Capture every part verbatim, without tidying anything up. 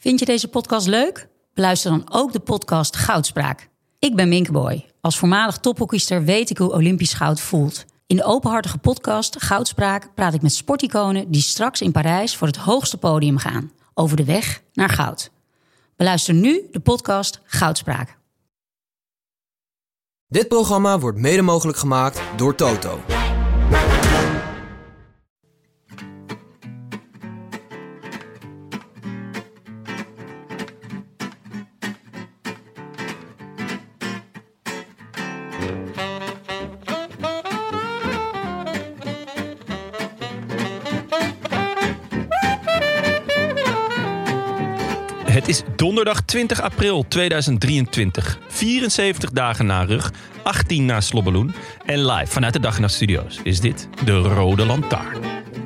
Vind je deze podcast leuk? Beluister dan ook de podcast Goudspraak. Ik ben Minke Boy. Als voormalig tophockeyster weet ik hoe Olympisch goud voelt. In de openhartige podcast Goudspraak praat ik met sporticonen die straks in Parijs voor het hoogste podium gaan. Over de weg naar goud. Beluister nu de podcast Goudspraak. Dit programma wordt mede mogelijk gemaakt door Toto. Het is donderdag twintig april tweeduizend drieëntwintig. vierenzeventig dagen na rug, achttien na Slobbeloen. En live vanuit de Dag en Nacht Studio's is dit de Rode Lantaarn.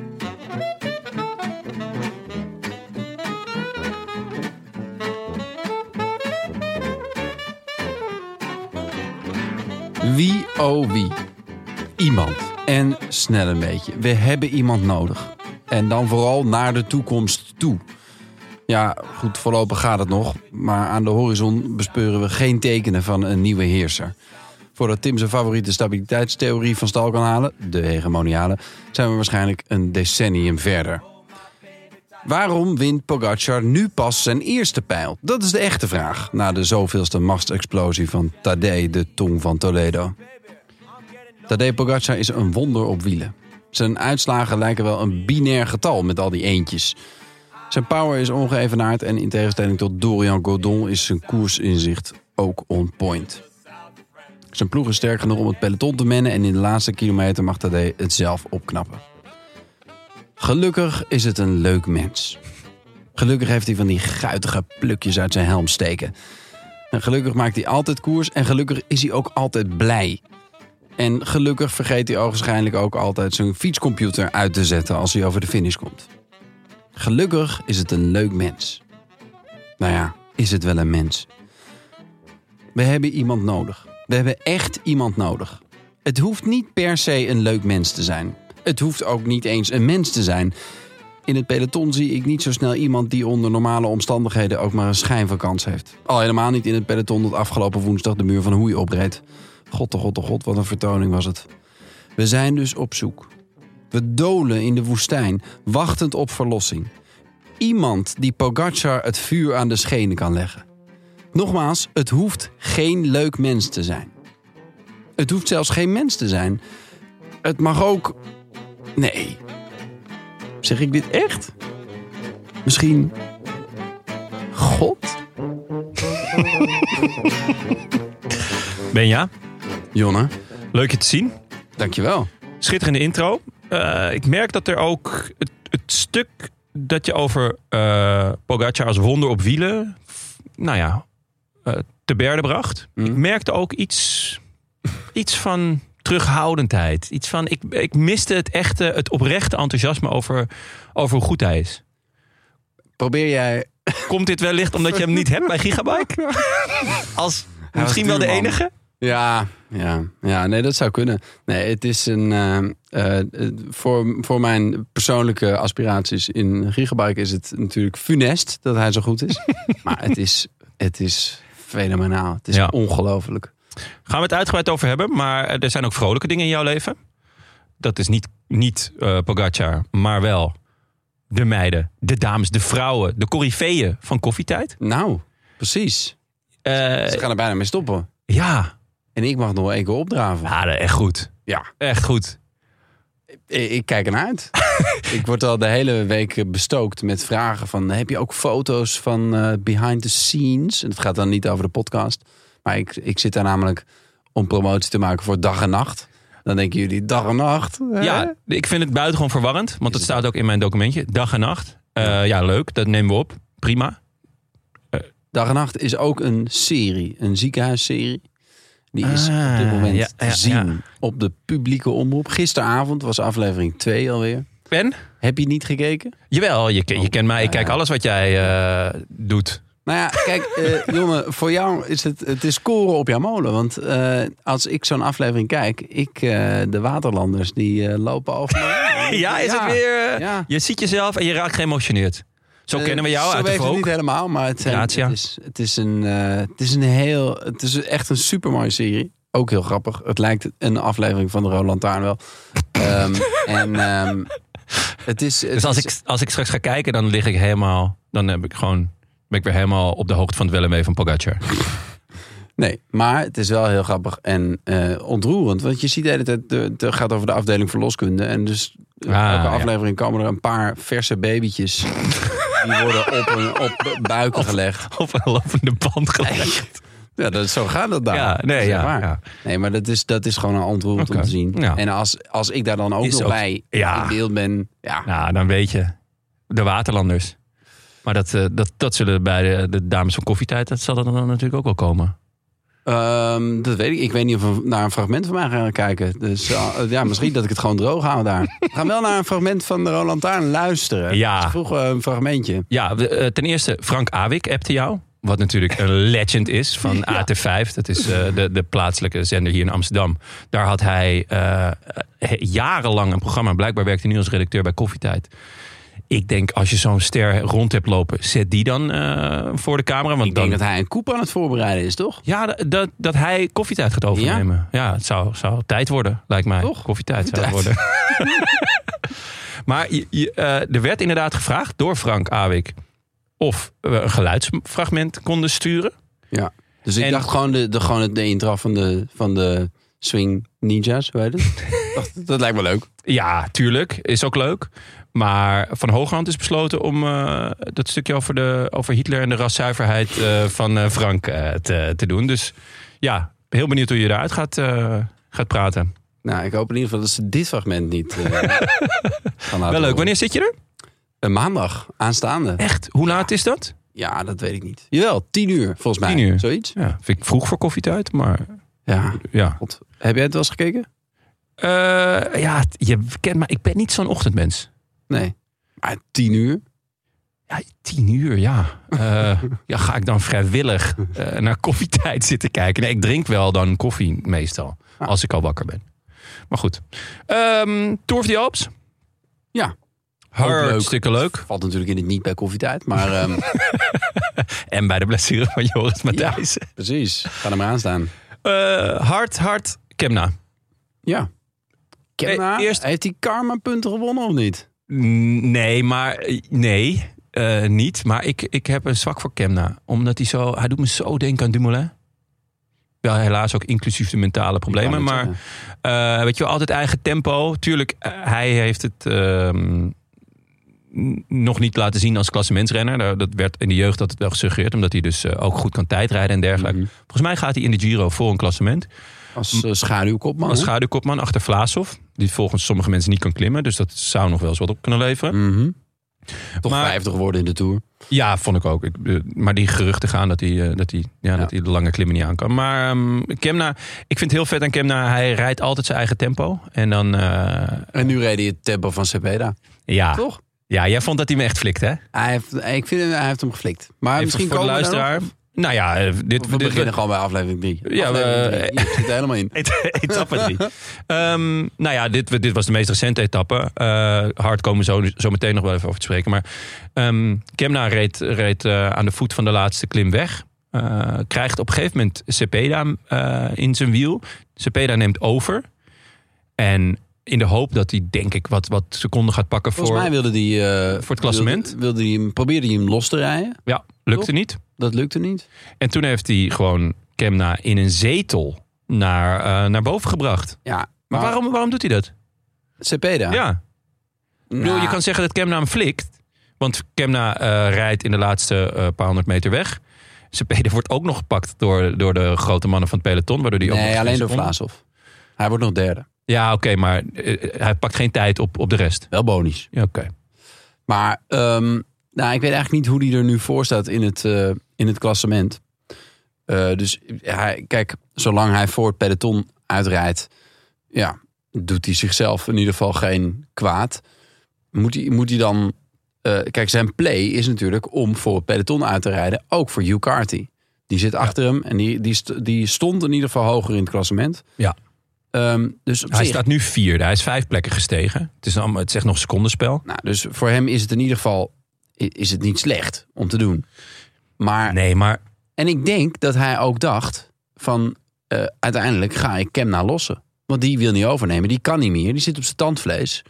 Wie, oh wie. Iemand. En snel een beetje. We hebben iemand nodig. En dan vooral naar de toekomst toe. Ja, goed, voorlopig gaat het nog. Maar aan de horizon bespeuren we geen tekenen van een nieuwe heerser. Voordat Tim zijn favoriete stabiliteitstheorie van stal kan halen, de hegemoniale, zijn we waarschijnlijk een decennium verder. Waarom wint Pogačar nu pas zijn eerste pijl? Dat is de echte vraag, na de zoveelste machtsexplosie van Tadej, de tong van Toledo. Tadej Pogačar is een wonder op wielen. Zijn uitslagen lijken wel een binair getal met al die eentjes. Zijn power is ongeëvenaard en in tegenstelling tot Dorian Godon is zijn koersinzicht ook on point. Zijn ploeg is sterk genoeg om het peloton te mennen en in de laatste kilometer mag Tadej het zelf opknappen. Gelukkig is het een leuk mens. Gelukkig heeft hij van die guitige plukjes uit zijn helm steken. En gelukkig maakt hij altijd koers en gelukkig is hij ook altijd blij. En gelukkig vergeet hij ogenschijnlijk ook altijd zijn fietscomputer uit te zetten als hij over de finish komt. Gelukkig is het een leuk mens. Nou ja, is het wel een mens. We hebben iemand nodig. We hebben echt iemand nodig. Het hoeft niet per se een leuk mens te zijn. Het hoeft ook niet eens een mens te zijn. In het peloton zie ik niet zo snel iemand die onder normale omstandigheden ook maar een schijn van kans heeft. Al helemaal niet in het peloton dat afgelopen woensdag de muur van Hoei opreed. God, oh god, oh god, wat een vertoning was het. We zijn dus op zoek. We dolen in de woestijn, wachtend op verlossing. Iemand die Pogačar het vuur aan de schenen kan leggen. Nogmaals, het hoeft geen leuk mens te zijn. Het hoeft zelfs geen mens te zijn. Het mag ook... Nee. Zeg ik dit echt? Misschien... God? Benja, Jonne, leuk je te zien. dankjewel. Schitterende intro. Uh, ik merk dat er ook het, het stuk dat je over uh, Pogačar als wonder op wielen, nou ja, uh, te berde bracht. Mm. Ik merkte ook iets, iets van terughoudendheid. Iets van, ik, ik miste het echte, het oprechte enthousiasme over, over hoe goed hij is. Probeer jij... Komt dit wellicht omdat je hem niet hebt bij Gigabike? Als misschien wel de enige? Ja, ja, ja, nee, dat zou kunnen. Nee, het is een... Uh, uh, voor, voor mijn persoonlijke aspiraties in Gigabike is het natuurlijk funest dat hij zo goed is. Maar het is, het is fenomenaal. Het is ja. ongelooflijk. Gaan we het uitgebreid over hebben, maar er zijn ook vrolijke dingen in jouw leven. Dat is niet, niet uh, Pogačar, maar wel de meiden, de dames, de vrouwen, de coryfeeën van Koffietijd. Nou, precies. Uh, Ze gaan er bijna mee stoppen. Ja. En ik mag nog wel één keer opdraven. Ja, echt goed. Ja. Echt goed. Ik, ik kijk ernaar uit. Ik word al de hele week bestookt met vragen van... heb je ook foto's van uh, behind the scenes? En het gaat dan niet over de podcast. Maar ik, ik zit daar namelijk om promotie te maken voor Dag en Nacht. Dan denken jullie, dag en nacht? Hè? Ja, ik vind het buitengewoon verwarrend. Want het staat ook in mijn documentje. Dag en nacht. Uh, ja, leuk. Dat nemen we op. Prima. Uh. Dag en Nacht is ook een serie. Een ziekenhuisserie. Die is ah, op dit moment ja, te ja, zien ja. op de publieke omroep. Gisteravond was aflevering twee alweer. En? Heb je niet gekeken? Jawel, je, je kent mij. Ik kijk alles wat jij uh, doet. Nou ja, kijk, uh, jongen, voor jou is het, het is koren op jouw molen. Want uh, als ik zo'n aflevering kijk, ik, uh, de waterlanders, die uh, lopen over me. Ja, is ja. het weer... Uh, ja. Je ziet jezelf en je raakt geëmotioneerd. Zo uh, kennen we jou zo uit de werkt het Vogue. niet helemaal, maar het, zijn, het, is, het, is een, uh, het is een heel... Het is echt een supermooie serie. Ook heel grappig. Het lijkt een aflevering van de Rode Lantaarn wel. um, en um, het is... Het dus als, is, ik, als ik straks ga kijken, dan lig ik helemaal... Dan heb ik gewoon, ben ik weer helemaal op de hoogte van het wel en wee van Pogacar. Nee, maar het is wel heel grappig en uh, ontroerend. Want je ziet de hele tijd, het gaat over de afdeling verloskunde. En dus ah, elke aflevering ja. komen er een paar verse babytjes. Die worden op, een, op buiken op, gelegd. Op een lopende band gelegd. Ja, dat, zo gaat dat daar. Ja, nee, ja, ja. nee maar dat is, dat is gewoon ontroerend okay. om te zien. Ja. En als, als ik daar dan ook is nog ook, bij ja. in beeld ben... Ja. Nou, dan weet je. De Waterlanders. Maar dat, uh, dat, dat zullen bij de, de dames van Koffietijd... dat zal er dan natuurlijk ook wel komen. Um, dat weet ik. Ik weet niet of we naar een fragment van mij gaan kijken. Dus uh, ja, misschien dat ik het gewoon droog hou daar. We gaan wel naar een fragment van de Rode Lantaarn luisteren. Ja. Vroeg uh, een fragmentje. Ja, de, uh, ten eerste Frank Awik appte jou. Wat natuurlijk een legend is van ja. A T vijf. Dat is uh, de, de plaatselijke zender hier in Amsterdam. Daar had hij uh, jarenlang een programma. Blijkbaar werkte hij nu als redacteur bij Koffietijd. Ik denk, als je zo'n ster rond hebt lopen, zet die dan uh, voor de camera. Want ik denk dan... dat hij een koep aan het voorbereiden is, toch? Ja, dat, dat, dat hij Koffietijd gaat overnemen. Ja, ja het zou, zou tijd worden, lijkt mij. Toch? Koffietijd zou het worden. Maar je, je, uh, er werd inderdaad gevraagd door Frank Awik of we een geluidsfragment konden sturen. Ja, dus ik en... dacht gewoon de, de, gewoon de intro van de, van de Swing Ninjas, hoe heet het? dacht, dat lijkt me leuk. Ja, tuurlijk. Is ook leuk. Maar Van Hooghand is besloten om uh, dat stukje over, de, over Hitler en de raszuiverheid uh, van uh, Frank uh, te, te doen. Dus ja, heel benieuwd hoe je eruit gaat, uh, gaat praten. Nou, ik hoop in ieder geval dat ze dit fragment niet uh, gaan laten Wel leuk. horen. Wanneer zit je er? Een maandag, aanstaande. Echt? Hoe laat is dat? Ja, dat weet ik niet. Jawel, tien uur volgens mij. Tien uur. Zoiets. Ja, vind ik vroeg voor Koffietijd, maar... Ja, ja. God. Heb jij het wel eens gekeken? Uh, ja, je kent maar ik ben niet zo'n ochtendmens. Nee. Maar tien uur? Ja, tien uur, ja. Uh, ja, ga ik dan vrijwillig uh, naar Koffietijd zitten kijken? Nee, ik drink wel dan koffie meestal. Ah. Als ik al wakker ben. Maar goed. Um, Tour of the Alps? Ja. Hartstikke leuk. leuk. Valt natuurlijk in het niet bij Koffietijd, maar... Um... en bij de blessure van Joris Matthijs. Ja, precies. Ga er maar aan staan. Uh, hard, hard, Kemna. Ja. Kemna, hey, eerst... heeft hij karma-punten gewonnen of niet? Nee, maar... Nee, uh, niet. Maar ik, ik heb een zwak voor Kemna. Omdat hij zo... Hij doet me zo denken aan Dumoulin. Wel helaas ook inclusief de mentale problemen. Maar uh, weet je wel, altijd eigen tempo. Tuurlijk, uh, hij heeft het... Uh, nog niet laten zien als klassementsrenner. Dat werd in de jeugd altijd wel gesuggereerd. Omdat hij dus uh, ook goed kan tijdrijden en dergelijke. Mm-hmm. Volgens mij gaat hij in de Giro voor een klassement. Als uh, schaduwkopman. Als schaduwkopman achter Vlaashoff. Die volgens sommige mensen niet kan klimmen. Dus dat zou nog wel eens wat op kunnen leveren. Mm-hmm. Toch maar, vijftig geworden in de Tour. Ja, vond ik ook. Ik, uh, maar die geruchten gaan dat hij, uh, dat, hij, ja, ja. dat hij de lange klimmen niet aan kan. Maar um, Kemna, ik vind het heel vet aan Kemna. Hij rijdt altijd zijn eigen tempo. En dan... Uh, en nu reed hij het tempo van Cepeda. Ja. Toch? Ja, jij vond dat hij me echt flikt, hè? Hij heeft, ik vind hij heeft hem geflikt. Maar heeft misschien voor de luisteraar. Nou ja, dit, we dit, beginnen dit, gewoon bij aflevering drie. Ja, aflevering we, drie. Je zit er helemaal in. Etappe drie. um, nou ja, dit, dit was de meest recente etappe. Uh, hard komen we zo, zo meteen nog wel even over te spreken. Maar um, Kemna reed, reed uh, aan de voet van de laatste klim weg. Uh, krijgt op een gegeven moment Cepeda uh, in zijn wiel. Cepeda neemt over. En in de hoop dat hij, denk ik, wat, wat seconden gaat pakken voor, Volgens mij wilde die, uh, voor het klassement. Wilde, wilde hij hem, probeerde hij hem los te rijden. Ja, lukte Toch? niet. Dat lukte niet. En toen heeft hij gewoon Kemna in een zetel naar, uh, naar boven gebracht. Ja, maar, maar waarom, waarom doet hij dat? Cepeda? Ja. Nou. Ik bedoel, je kan zeggen dat Kemna hem flikt. Want Kemna uh, rijdt in de laatste uh, paar honderd meter weg. Cepeda wordt ook nog gepakt door, door de grote mannen van het peloton. Waardoor die nee, ook alleen door Vlaashoff. Hij wordt nog derde. Ja, oké, okay, maar uh, hij pakt geen tijd op, op de rest. Wel bonies. Ja, oké. Okay. Maar um, nou, ik weet eigenlijk niet hoe hij er nu voor staat in het, uh, in het klassement. Uh, dus hij, kijk, zolang hij voor het peloton uitrijdt, ja, doet hij zichzelf in ieder geval geen kwaad. Moet hij, moet hij dan... Uh, kijk, zijn play is natuurlijk om voor het peloton uit te rijden. Ook voor Hugh Carty. Die zit achter ja. hem en die, die, die stond in ieder geval hoger in het klassement. Ja. Um, dus hij zich... staat nu vierde. Hij is vijf plekken gestegen. Het is, allemaal, het is echt nog secondenspel. Nou, dus voor hem is het in ieder geval is het niet slecht om te doen. Maar, Nee, maar en ik denk dat hij ook dacht van... Uh, uiteindelijk ga ik Kemna lossen. Want die wil niet overnemen. Die kan niet meer. Die zit op zijn tandvlees.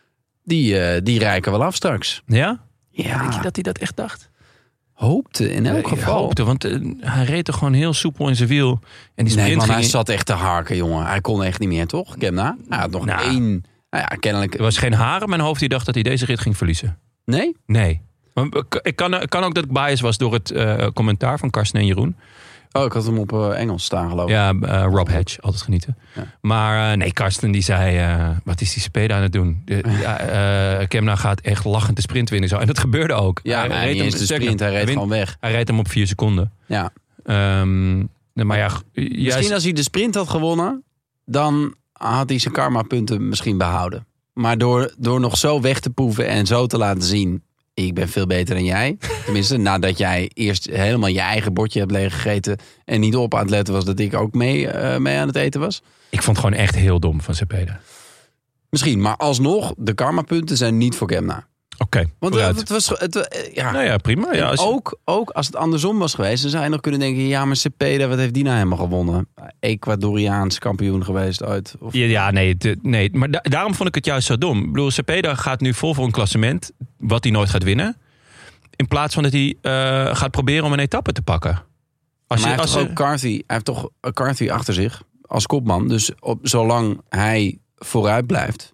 Die, uh, die rijken wel af straks. ja? Ja, Denk je dat hij dat echt dacht? hoopte in elk Ik geval. hoopte, want uh, hij reed toch gewoon heel soepel in zijn wiel. En die sprint Nee, man, ging hij in- zat echt te harken, jongen. Hij kon echt niet meer, toch? Kemna? Hij had nog Nou. één... Nou ja, kennelijk... Er was geen haar in mijn hoofd die dacht dat hij deze rit ging verliezen. Nee? Nee. Maar ik kan, ik kan ook dat ik bias was door het uh, commentaar van Karsten en Jeroen. Oh, ik had hem op uh, Engels staan, geloof ik. Ja, uh, Rob Hedge, altijd genieten. Ja. Maar uh, nee, Karsten die zei, uh, wat is die Cepeda aan het doen? De, ja, uh, Kemna gaat echt lachend de sprint winnen. Zo. En dat gebeurde ook. Ja, maar niet eens de sprint. Hij reed wint- gewoon weg. Hij reed hem op vier seconden. Ja. Um, maar ja, Misschien juist, als hij de sprint had gewonnen... dan had hij zijn karma-punten misschien behouden. Maar door, door nog zo weg te poeven en zo te laten zien... ik ben veel beter dan jij. Tenminste, nadat jij eerst helemaal je eigen bordje hebt leeggegeten... en niet op aan het letten was dat ik ook mee, uh, mee aan het eten was. ik vond het gewoon echt heel dom van Cepeda. Misschien, maar alsnog, de karma-punten zijn niet voor Kemna. Oké, Want vooruit. het was... Het, uh, ja. Nou ja, prima. Ja, als je- ook, ook als het andersom was geweest... dan zou je nog kunnen denken... ja, maar Cepeda, wat heeft die nou helemaal gewonnen? Ecuadoriaans kampioen geweest uit. Of... Ja, ja, nee, de- nee. Maar da- daarom vond ik het juist zo dom. Ik bedoel, Cepeda gaat nu vol voor een klassement... wat hij nooit gaat winnen. In plaats van dat hij uh, gaat proberen om een etappe te pakken. Als maar je, hij heeft als toch je- ook Carthy, hij heeft toch Carthy achter zich als kopman. Dus op, zolang hij vooruit blijft...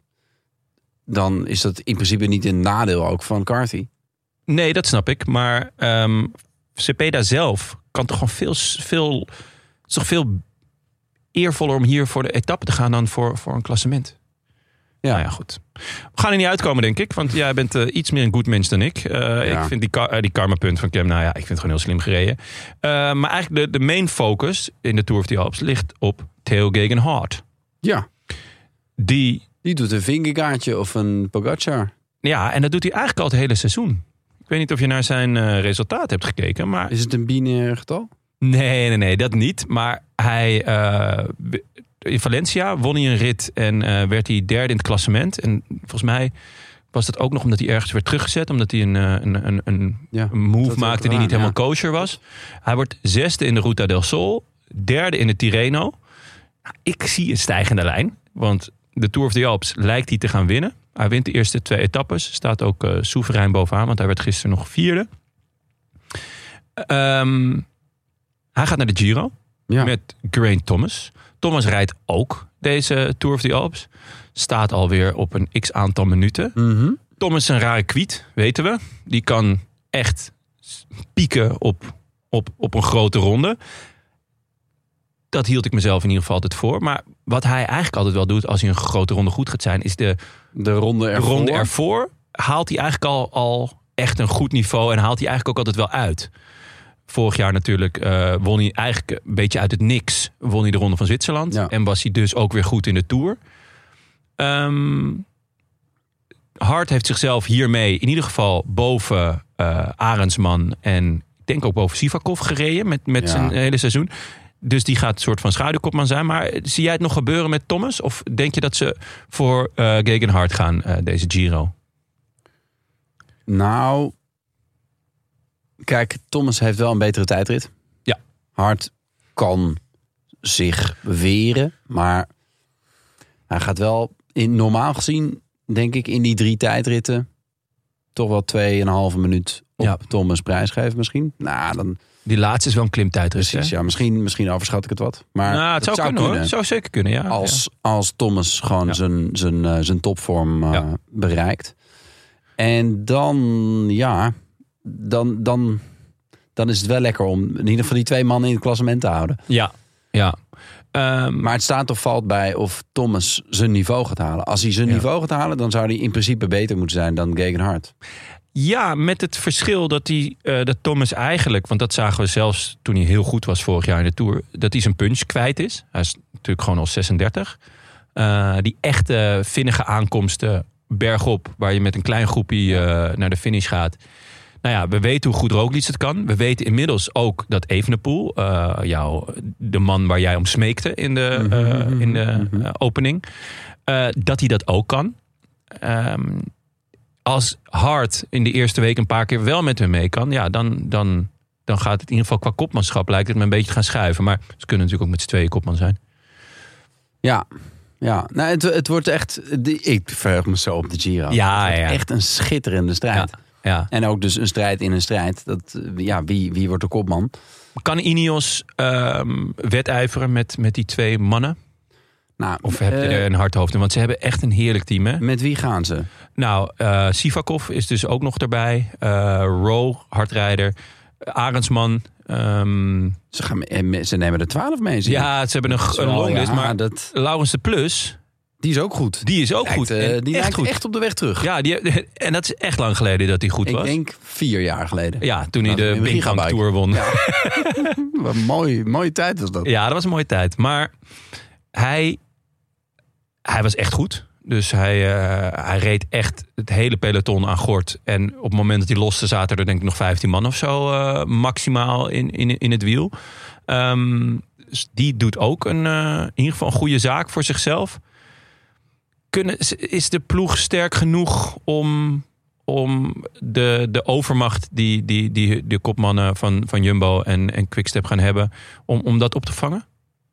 dan is dat in principe niet een nadeel ook van Carthy. Nee, dat snap ik. Maar um, Cepeda zelf kan toch gewoon veel... veel het is toch veel eervoller om hier voor de etappe te gaan... dan voor, voor een klassement. Ja. Nou ja, goed. We gaan er niet uitkomen, denk ik. Want jij bent uh, iets meer een goed mens dan ik. Uh, Ja. Ik vind die, ka- uh, die karma-punt van Kemna... ja, ik vind het gewoon heel slim gereden. Uh, maar eigenlijk de, de main focus in de Tour of the Alps... ligt op Theo Gegenhardt. Ja, Die... die doet een Vingegaardje of een Pogacar. Ja, en dat doet hij eigenlijk al het hele seizoen. Ik weet niet of je naar zijn uh, resultaat hebt gekeken, maar... Is het een binair getal? Nee, nee, nee, dat niet. Maar hij... Uh, in Valencia won hij een rit en uh, werd hij derde in het klassement. En volgens mij was dat ook nog omdat hij ergens werd teruggezet. Omdat hij een, een, een, een, Ja, een move dat maakte die waar, niet helemaal ja. kosher was. Hij wordt zesde in de Ruta del Sol. Derde in de Tirreno. Nou, ik zie een stijgende lijn. Want de Tour of the Alps lijkt hij te gaan winnen. Hij wint de eerste twee etappes. Staat ook uh, soeverein bovenaan. Want hij werd gisteren nog vierde. Um, hij gaat naar de Giro. Ja. Met Geraint Thomas. Thomas rijdt ook deze Tour of the Alps. Staat alweer op een x-aantal minuten. Mm-hmm. Thomas is een rare kwiet, weten we. Die kan echt pieken op, op, op een grote ronde. Dat hield ik mezelf in ieder geval altijd voor. Maar wat hij eigenlijk altijd wel doet als hij een grote ronde goed gaat zijn... is de, De ronde de ervoor. ronde ervoor. Haalt hij eigenlijk al, al echt een goed niveau en haalt hij eigenlijk ook altijd wel uit. Vorig jaar natuurlijk uh, won hij eigenlijk een beetje uit het niks. Won hij de Ronde van Zwitserland. Ja. En was hij dus ook weer goed in de Tour. Um, Hart heeft zichzelf hiermee in ieder geval boven uh, Arendsman... en ik denk ook boven Sivakov gereden met, met Ja. zijn hele seizoen. Dus die gaat een soort van schaduwkopman zijn. Maar zie jij het nog gebeuren met Thomas? Of denk je dat ze voor uh, Gegenhardt gaan, uh, deze Giro? Nou, kijk, Thomas heeft wel een betere tijdrit. Ja. Hart kan zich weren, maar hij gaat wel in, normaal gezien, denk ik, in die drie tijdritten toch wel tweeënhalve minuut op Ja. Thomas prijsgeven misschien. Nou, dan Die laatste is wel een klimtijdrit. precies. hè? Ja, misschien, misschien overschat ik het wat. Maar Nou, het dat zou, kunnen, hoor. Het zou zeker kunnen, ja. Als, als Thomas gewoon Ja. zijn, zijn, eh, zijn topvorm uh, Ja. bereikt. En dan, ja, dan, dan, dan is het wel lekker om in ieder geval die twee mannen in het klassement te houden. Ja, ja. Um, Maar het staat of valt bij of Thomas zijn niveau gaat halen. Als hij zijn Ja. niveau gaat halen, dan zou hij in principe beter moeten zijn dan Gegenhardt. Ja, met het verschil dat, hij, uh, dat Thomas eigenlijk... want dat zagen we zelfs toen hij heel goed was vorig jaar in de Tour... dat hij zijn punch kwijt is. Hij is natuurlijk gewoon al zesendertig. Uh, die echte vinnige aankomsten bergop... waar je met een klein groepje uh, naar de finish gaat... Nou ja, we weten hoe goed Roglic het kan. We weten inmiddels ook dat Evenepoel, uh, jou, de man waar jij om smeekte in de, uh, in de uh, opening... Uh, dat hij dat ook kan. Um, als Hart in de eerste week een paar keer wel met hem mee kan... ja, dan, dan, dan gaat het in ieder geval qua kopmanschap... lijkt het me een beetje te gaan schuiven. Maar ze kunnen natuurlijk ook met z'n tweeën kopman zijn. Ja, ja. Nou, het, het wordt echt... Ik verheug me zo op de Giro. Ja, het wordt ja. echt een schitterende strijd. Ja, ja. En ook dus een strijd in een strijd. Dat, ja, wie, wie wordt de kopman? Kan Ineos um, wedijveren met, met die twee mannen? Nou, Of heb je uh, er een hard hoofd in? Want ze hebben echt een heerlijk team, hè? Met wie gaan ze? Nou, uh, Sivakov is dus ook nog erbij. Uh, Rowe, hardrijder. Arendsman. Um, Ze, gaan, ze nemen er twaalf mee. Zie ja, ze hebben een, een longlist. Ja, maar dat... Laurens de Plus... Die is ook goed. Die is ook lijkt, goed. Uh, En die echt lijkt goed. echt op de weg terug. Ja, die, en dat is echt lang geleden dat hij goed Ik was. Ik denk vier jaar geleden. Ja, toen hij nou, de Binghamp Tour won. Ja. Wat een mooie, mooie tijd was dat. Ja, dat was een mooie tijd. Maar hij, hij was echt goed. Dus hij, uh, hij reed echt het hele peloton aan gort. En op het moment dat hij loste zaten er denk ik nog vijftien man of zo uh, maximaal in, in, in het wiel. Um, dus die doet ook een, uh, in ieder geval een goede zaak voor zichzelf. Kunnen, is de ploeg sterk genoeg om, om de, de overmacht die, die, die de kopmannen van, van Jumbo en, en Quickstep gaan hebben, om, om dat op te vangen?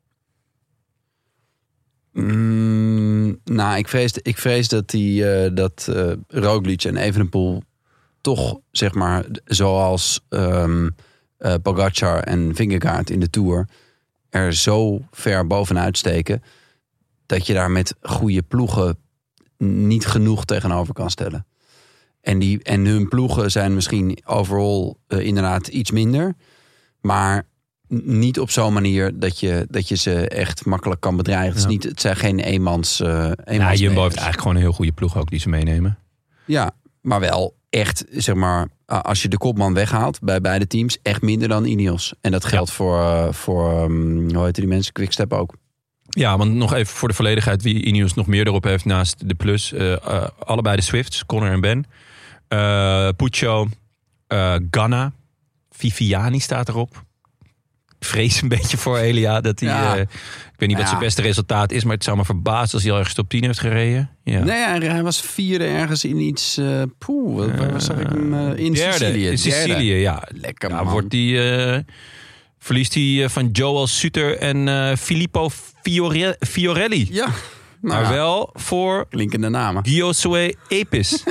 Mm, nou, ik vrees, ik vrees dat, die, uh, dat uh, Roglic en Evenepoel toch, zeg maar, zoals um, uh, Pogacar en Vingegaard in de Tour er zo ver bovenuit steken dat je daar met goede ploegen niet genoeg tegenover kan stellen. En, die, en hun ploegen zijn misschien overal uh, inderdaad iets minder. Maar niet op zo'n manier dat je, dat je ze echt makkelijk kan bedreigen. Het, is niet, het zijn geen eenmans... Uh, eenmans ja, Jumbo heeft eigenlijk gewoon een heel goede ploeg ook die ze meenemen. Ja, maar wel echt, zeg maar, als je de kopman weghaalt bij beide teams, echt minder dan Ineos. En dat geldt ja. voor, uh, voor um, hoe heet die mensen, Quickstep ook. Ja, want nog even voor de volledigheid wie Ineos nog meer erop heeft naast de Plus. Uh, uh, allebei de Swifts, Connor en Ben. Uh, Puccio, uh, Ganna, Viviani staat erop. Ik vrees een beetje voor Elia dat hij... Ja. Uh, ik weet niet wat ja. zijn beste resultaat is, maar het zou me verbazen als hij al ergens top tien heeft gereden. Ja. Nee, hij, hij was vierde ergens in iets... Uh, poeh, wat uh, zag ik hem? Uh, in derde, Sicilië. In Sicilië, ja. Lekker ja, man. Wordt die, uh, verliest hij uh, van Joel Suter en uh, Filippo Fiore- Fiorelli. Ja. Nou, maar wel voor... Klinkende namen. Giosuè Epis.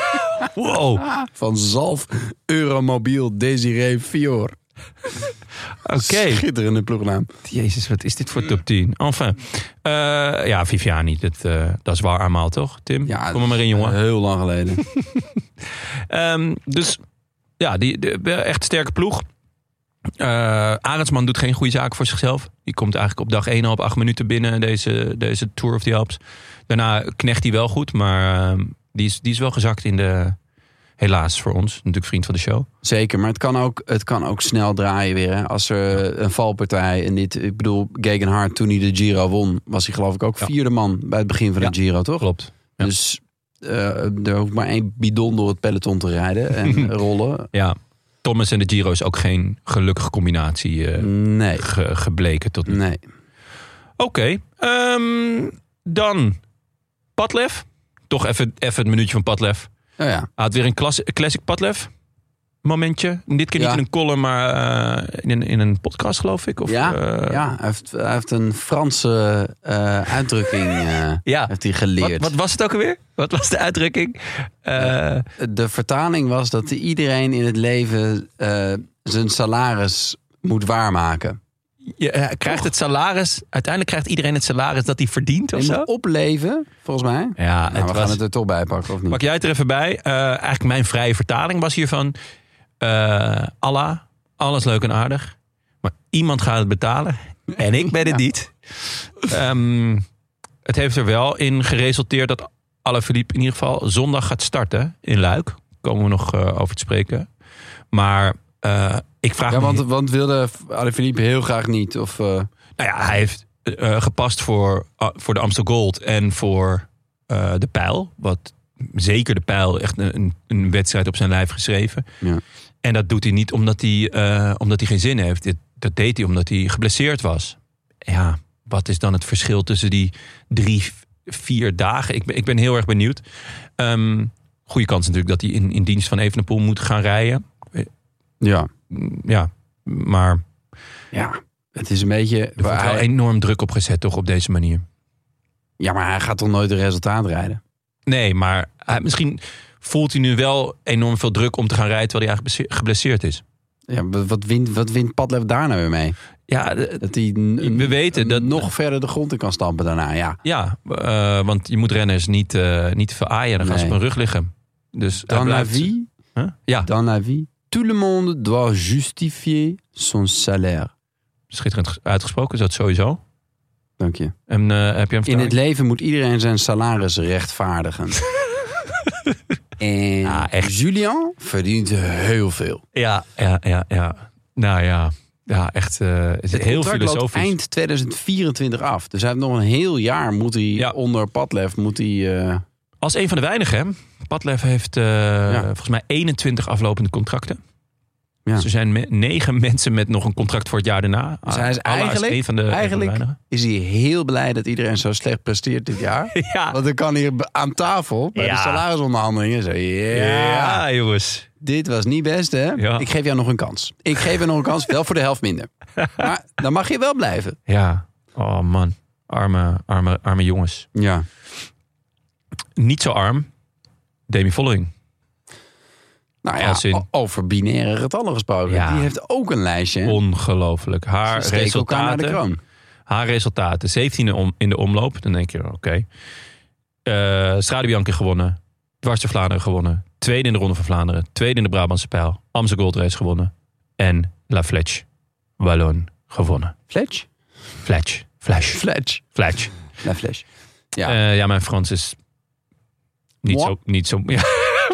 Wow. Van Zalf, Euromobiel, Desiree Fior. Oké. Okay. Schitterende ploegnaam. Jezus, wat is dit voor top tien? Enfin. Uh, ja, Viviani, dat, uh, dat is waar allemaal, toch, Tim? Ja, kom er maar in, jongen. Heel lang geleden. um, dus ja, die, de, echt sterke ploeg. Uh, Arendsman doet geen goede zaak voor zichzelf. Die komt eigenlijk op dag één al op acht minuten binnen deze, deze Tour of the Alps. Daarna knecht hij wel goed, maar uh, die, is, die is wel gezakt in de... Helaas voor ons, natuurlijk vriend van de show. Zeker, maar het kan ook, het kan ook snel draaien weer. Hè. Als er een valpartij... En dit, ik bedoel, Gegenhardt, toen hij de Giro won, was hij geloof ik ook ja. vierde man bij het begin van ja. de Giro, toch? Klopt. Ja. Dus uh, er hoeft maar één bidon door het peloton te rijden en rollen. Ja, Thomas en de Giro is ook geen gelukkige combinatie uh, nee. ge, gebleken tot nu. Nee. Oké, okay. um, dan Padlef. Toch even, even het minuutje van Padlef. Oh ja. Hij had weer een klas, classic Padlef momentje. Dit keer niet ja. in een column, maar uh, in, een, in een podcast, geloof ik. Of, ja, uh... ja hij, heeft, hij heeft een Franse uh, uitdrukking uh, ja. heeft hij geleerd. Wat, wat was het ook alweer? Wat was de uitdrukking? Uh... De vertaling was dat iedereen in het leven uh, zijn salaris moet waarmaken. Je krijgt het salaris, uiteindelijk krijgt iedereen het salaris dat hij verdient of je zo? Moet opleven, volgens mij. Ja, nou, het we was... gaan het er toch bij pakken, of niet? Pak jij het er even bij. Uh, eigenlijk mijn vrije vertaling was hiervan. Uh, Allah, alles leuk en aardig. Maar iemand gaat het betalen. En ik ben het ja. niet. Um, het heeft er wel in geresulteerd dat Alaphilippe in ieder geval zondag gaat starten in Luik. Komen we nog uh, over te spreken. Maar... Uh, ik vraag ja, me... want, want wilde Alaphilippe heel graag niet? Of, uh... Nou ja, hij heeft uh, gepast voor, uh, voor de Amstel Gold en voor uh, de Pijl. Wat zeker de Pijl echt een, een wedstrijd op zijn lijf geschreven. Ja. En dat doet hij niet omdat hij, uh, omdat hij geen zin heeft. Dit, dat deed hij omdat hij geblesseerd was. Ja, wat is dan het verschil tussen die drie, vier dagen? Ik ben, ik ben heel erg benieuwd. Um, Goede kans natuurlijk dat hij in, in dienst van Evenepoel moet gaan rijden. Ja. Ja, maar... Ja, het is een beetje... Er wordt wel hij, enorm druk op gezet, toch, op deze manier. Ja, maar hij gaat toch nooit een resultaat rijden? Nee, maar hij, misschien voelt hij nu wel enorm veel druk om te gaan rijden... terwijl hij eigenlijk geblesseerd is. Ja, wat wint, wat wint Padlef daar nou weer mee? Ja, dat hij n- we weten dat nog verder de grond in kan stampen daarna, ja. Ja, uh, want je moet renners niet, uh, niet te veel aaien. Dan gaan nee. ze op hun rug liggen. Dus Dans blijft... la vie, huh? Ja. Dans la vie, tout le monde doit justifier son salaire. Schitterend uitgesproken, dat sowieso. Dank je. En, uh, heb je hem in het leven moet iedereen zijn salaris rechtvaardigen. En ja, echt. Julien verdient heel veel. Ja, ja, ja, ja. Nou ja, ja echt uh, het het heel filosofisch. Loopt eind tweeduizend vierentwintig af. Dus hij heeft nog een heel jaar moet hij ja. onder Padlef moet hij. Uh... Als een van de weinigen. Padlef heeft uh, ja. volgens mij eenentwintig aflopende contracten. Ja. Dus er zijn me- negen mensen met nog een contract voor het jaar daarna. Dus hij is eigenlijk, is, van de, eigenlijk van de is hij heel blij dat iedereen zo slecht presteert dit jaar. Ja. Want dan kan hij aan tafel bij ja. de salarisonderhandelingen zeggen... Yeah, ja, jongens. Dit was niet best, hè? Ja. Ik geef jou nog een kans. Ik geef jou nog een kans, wel voor de helft minder. Maar dan mag je wel blijven. Ja. Oh man. Arme, arme, arme jongens. Ja. Niet zo arm. Demi Vollering. Nou ja, in... over binaire getallen gesproken. Ja. Die heeft ook een lijstje. Ongelooflijk. Haar resultaten. De kroon. Haar resultaten. zeventiende om, in de omloop. Dan denk je, oké. Okay. Uh, Strade Bianche gewonnen. Dwars door Vlaanderen gewonnen. Tweede in de Ronde van Vlaanderen. Tweede in de Brabantse Pijl. Amstel Gold Race gewonnen. En La Flèche Wallonne gewonnen. Flèche? Flèche. Flèche. Flèche. Flèche. La Flèche. Ja. Uh, ja, mijn Frans is niet Moi? zo... Niet zo ja.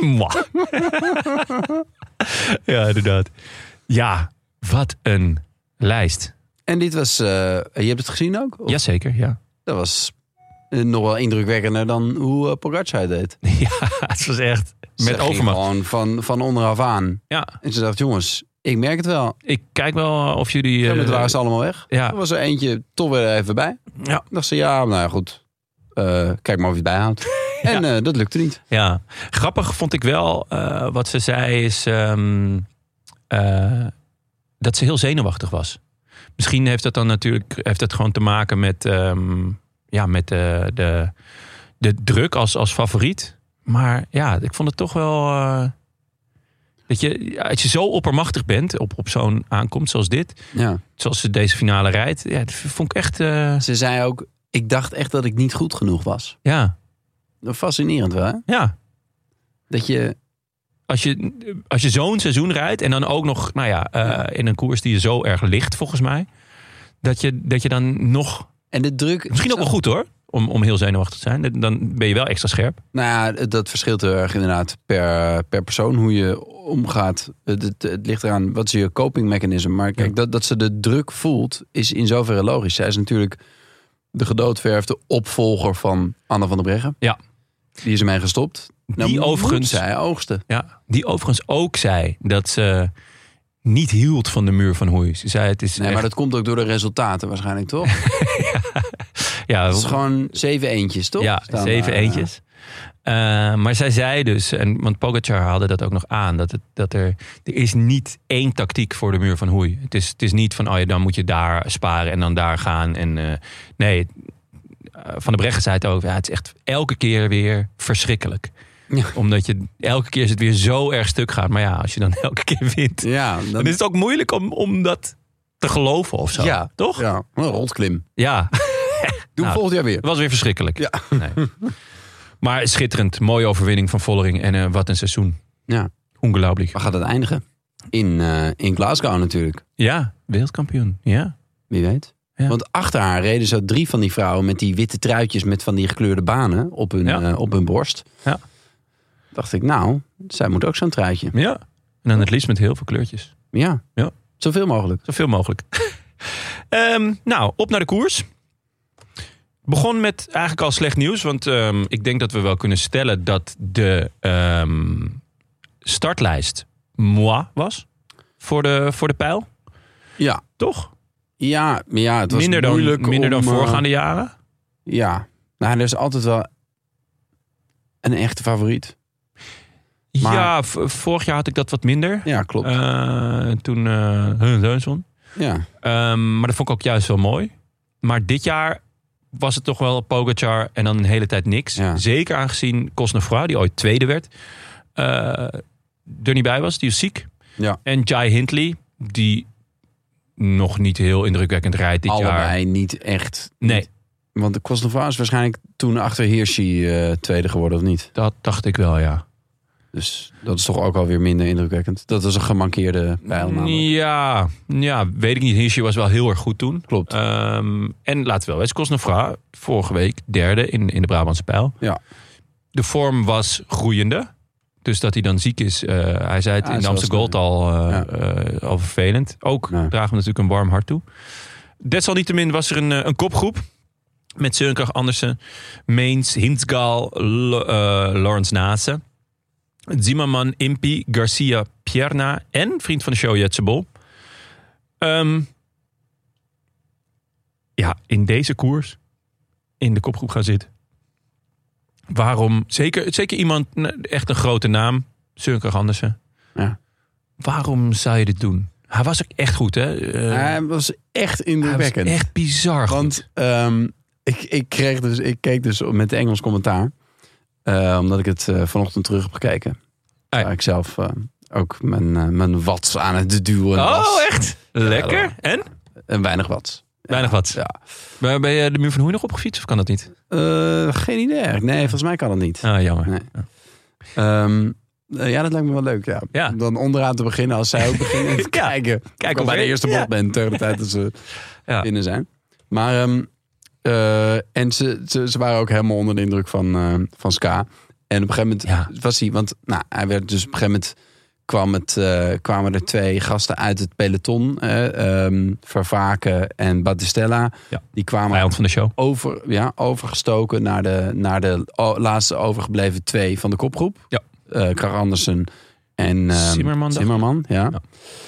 Ja, inderdaad. Ja, wat een lijst. En dit was... Uh, je hebt het gezien ook? Of? Jazeker, ja. Dat was uh, nog wel indrukwekkender dan hoe uh, Pogacar het deed. Ja, het was echt met overmacht. Gewoon van, van onderaf aan. Ja. En ze dacht, jongens, ik merk het wel. Ik kijk wel of jullie... Uh, ja, waren ze allemaal weg. Ja. Er was er eentje toch weer even bij. Ja. Dacht ze, ja, nou ja, goed. Uh, kijk maar of je het bijhoudt. En ja. uh, dat lukte niet. Ja, grappig vond ik wel. Uh, wat ze zei is um, uh, dat ze heel zenuwachtig was. Misschien heeft dat dan natuurlijk heeft dat gewoon te maken met, um, ja, met uh, de, de druk als, als favoriet. Maar ja, ik vond het toch wel... Uh, dat je, als je zo oppermachtig bent op, op zo'n aankomst zoals dit. Ja. Zoals ze deze finale rijdt. Ja, dat vond ik echt... Uh... Ze zei ook, ik dacht echt dat ik niet goed genoeg was. Ja. Fascinerend wel, hè? Ja. Dat je... Als je, als je zo'n seizoen rijdt en dan ook nog, nou ja, uh, in een koers die je zo erg ligt, volgens mij. Dat je, dat je dan nog... En de druk... Misschien ook wel goed hoor, om, om heel zenuwachtig te zijn. Dan ben je wel extra scherp. Nou ja, dat verschilt heel erg inderdaad per, per persoon hoe je omgaat. Het, het, het ligt eraan, wat is je coping mechanism. Maar kijk, ja. dat, dat ze de druk voelt, is in zoverre logisch. Zij is natuurlijk de gedoodverfde opvolger van Anne van der Breggen. Ja. Die is ermee gestopt. Nou, die overigens zij oogsten. Ja, die overigens ook zei dat ze niet hield van de muur van Hoei. Ze zei het is. Nee, echt... maar dat komt ook door de resultaten waarschijnlijk, toch? ja, ja, het is gewoon zeven eentjes, toch? Ja, Staan zeven daar, eentjes. Uh, maar zij zei dus, en want Pogacar haalde dat ook nog aan, dat, het, dat er, er is niet één tactiek voor de muur van Hoei. Het is, het is niet van, oh ja, dan moet je daar sparen en dan daar gaan. En uh, nee, Van der Breggen zei het ook, ja, het is echt elke keer weer verschrikkelijk. Ja. Omdat je elke keer is het weer zo erg stuk gaat. Maar ja, als je dan elke keer wint, ja, dan... dan is het ook moeilijk om, om dat te geloven of zo. Ja, toch? Ja, een rotklim. Ja. Doe nou, volgend jaar weer. Het was weer verschrikkelijk. Ja. Nee. Maar schitterend. Mooie overwinning van Vollering. En uh, wat een seizoen. Ja. Ongelooflijk. Waar gaat het eindigen? In, uh, in Glasgow natuurlijk. Ja, wereldkampioen. Ja. Wie weet. Ja. Want achter haar reden zo drie van die vrouwen met die witte truitjes met van die gekleurde banen op hun, ja. uh, op hun borst. Ja. Dacht ik, nou, zij moet ook zo'n truitje. Ja. En dan het liefst met heel veel kleurtjes. Ja. Ja. Zoveel mogelijk. Zoveel mogelijk. um, nou, op naar de koers. Begon met eigenlijk al slecht nieuws. Want um, ik denk dat we wel kunnen stellen dat de um, startlijst moi was. Voor de, voor de pijl. Ja. Toch? Ja, ja, het was minder dan, moeilijk minder om, dan voorgaande uh, jaren? Ja. Nou, er is altijd wel een echte favoriet. Maar, ja, v- vorig jaar had ik dat wat minder. ja, klopt. Uh, toen uh, Leunson. ja. Um, maar dat vond ik ook juist wel mooi. Maar dit jaar was het toch wel Pogacar en dan een hele tijd niks. Ja. Zeker aangezien Cosnefroid, die ooit tweede werd, uh, er niet bij was. Die was ziek. Ja. En Jai Hindley, die nog niet heel indrukwekkend rijdt dit Allebei jaar. Allebei niet echt. Nee. Niet. Want de Cosnefroid is waarschijnlijk toen achter Hirschi uh, tweede geworden, of niet? Dat dacht ik wel, ja. Dus dat is toch ook alweer minder indrukwekkend. Dat was een gemankeerde pijl namelijk. Ja, ja, weet ik niet. Hirschi was wel heel erg goed toen. Klopt. Um, en laten we wel weten, Cosnefroid vorige week derde in, in de Brabantse pijl. Ja. De vorm was groeiende. Dus dat hij dan ziek is. Uh, hij zei het Ja, in de Amstel Gold al, uh, ja. uh, al vervelend. Ook Ja. dragen we natuurlijk een warm hart toe. Desalniettemin was er een, uh, een kopgroep. Met Sørenkragh Andersen, Meens, Hintzgal, L- uh, Lawrence Nase, Zimmerman, Impi, Garcia, Pierna en vriend van de show Jetse Bol. Um, ja, in deze koers in de kopgroep gaan zitten. Waarom? Zeker, zeker iemand, echt een grote naam, Sørenkragh Andersen. Ja. Waarom zou je dit doen? Hij was ook echt goed, hè? Uh, Hij was echt hij was indrukwekkend. echt bizar goed. Want um, ik, ik, kreeg dus, ik keek dus met de Engels commentaar. Uh, omdat ik het uh, vanochtend terug heb gekeken. Ah, ja. Waar ik zelf uh, ook mijn, uh, mijn watts aan het duwen was. Oh, echt? Lekker. Ja, en? En weinig watts. Weinig ja, watts. Ja. Maar ben je de muur van Hoei nog opgefietst of kan dat niet? Uh, geen idee. Nee, volgens mij kan dat niet. Ah, jammer. Nee. Um, uh, ja, dat lijkt me wel leuk. Ja. Ja. Dan onderaan te beginnen als zij ook beginnen te Ja. kijken. Kijk of ik bij de eerste bocht ben tegen de tijd dat ze Ja. binnen zijn. Maar um, uh, en ze, ze, ze waren ook helemaal onder de indruk van, uh, van Ska. En op een gegeven moment Ja. was hij, want nou, hij werd dus op een gegeven moment kwam het, uh, kwamen er twee gasten uit het peloton, uh, um, Vervaken en Battistella. Ja. Die kwamen Vijand van de show. over, ja, overgestoken naar de, naar de o, laatste overgebleven twee van de kopgroep. Ja. Uh, Kragh Andersen en um, Zimmerman, dacht ik. Zimmerman, ja. Ja.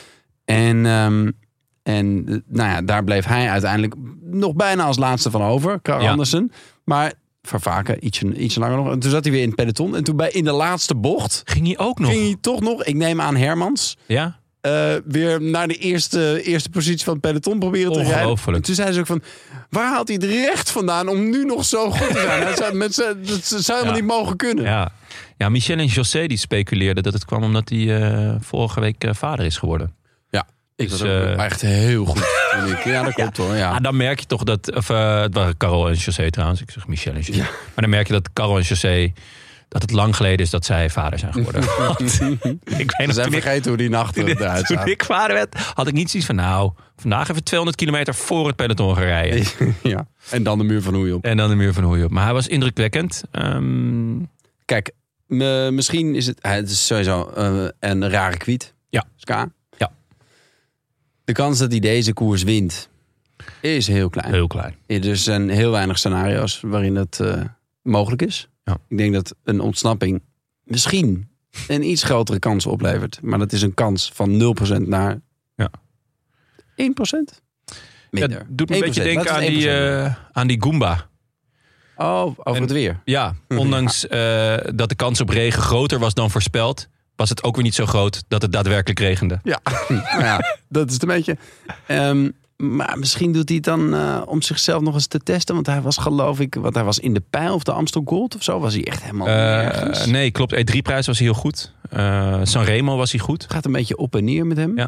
En, um, en nou ja, daar bleef hij uiteindelijk nog bijna als laatste van over, Kragh Ja. Andersen. Maar Vervaken, ietsje, ietsje langer nog. En toen zat hij weer in het peloton. En toen bij in de laatste bocht Ging hij ook nog? ging hij toch nog, ik neem aan Hermans, Ja? Uh, weer naar de eerste, eerste positie van het peloton proberen te rijden. Ongelooflijk. En toen zei ze ook van, waar haalt hij het recht vandaan om nu nog zo goed te zijn? Hij zou, met z'n- dat zou helemaal Ja. niet mogen kunnen. Ja. Ja, Michel en José die speculeerden dat het kwam omdat hij uh, vorige week uh, vader is geworden. Ik Dus, was ook uh, echt heel goed. Vond ik. Ja, dat klopt hoor. Ja. Ah, dan merk je toch dat... Of, uh, het waren Carol en José trouwens. Ik zeg Michel en José. Maar dan merk je dat Carol en José... dat het lang geleden is dat zij vader zijn geworden. Want ik weet We nog, zijn toen ik, vergeten hoe die nachten eruit toen zaten. ik vader werd... had ik niet zoiets van... nou, vandaag even tweehonderd kilometer voor het peloton gaan rijden. Ja. En dan de muur van Hoei op. En dan de muur van Hoei op. Maar hij was indrukwekkend. Um, Kijk, me, misschien is het... Het is sowieso uh, een rare kwiet. Ja. Ska. Ja. De kans dat hij deze koers wint... is heel klein. heel klein. Er zijn heel weinig scenario's waarin dat uh, mogelijk is. Ja. Ik denk dat een ontsnapping misschien een iets grotere kans oplevert. Maar dat is een kans van nul procent naar Ja. één procent. Minder. Ja, doet me een één beetje procent. denken aan Laten we die, één procent uh, aan die Goomba. Oh, over en- het weer. Ja, ondanks uh, dat de kans op regen groter was dan voorspeld... was het ook weer niet zo groot dat het daadwerkelijk regende. Ja, nou ja, dat is het een beetje. Um, maar misschien doet hij het dan uh, om zichzelf nog eens te testen. Want hij was geloof ik, want hij was in de pijl of de Amstel Gold of zo. Was hij echt helemaal Uh, nergens. nee, klopt. E drie prijs was hij heel goed. Uh, Sanremo was hij goed. Het gaat een beetje op en neer met hem. Ja.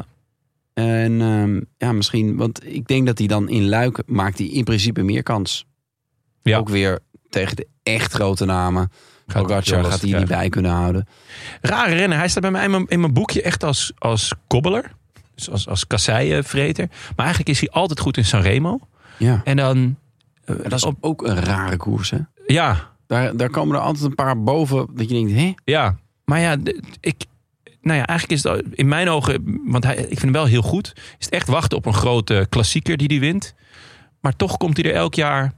En um, ja, misschien, want ik denk dat hij dan in Luik maakt hij in principe meer kans. Ja. Ook weer tegen de echt grote namen. Gaat Pogacar heel lastig gaat hij niet krijgen. bij kunnen houden. Rare renner. Hij staat bij mij in mijn, in mijn boekje echt als, als kobbeler. Dus als, als kasseienvreter. Maar eigenlijk is hij altijd goed in Sanremo. Ja. En dan... Uh, En dat is op, ook een rare koers, hè? ja, Daar, daar komen er altijd een paar boven dat je denkt, hé? ja. Maar ja, d- ik... Nou ja, eigenlijk is het in mijn ogen... Want hij, ik vind hem wel heel goed. Is het echt wachten op een grote klassieker die hij wint. Maar toch komt hij er elk jaar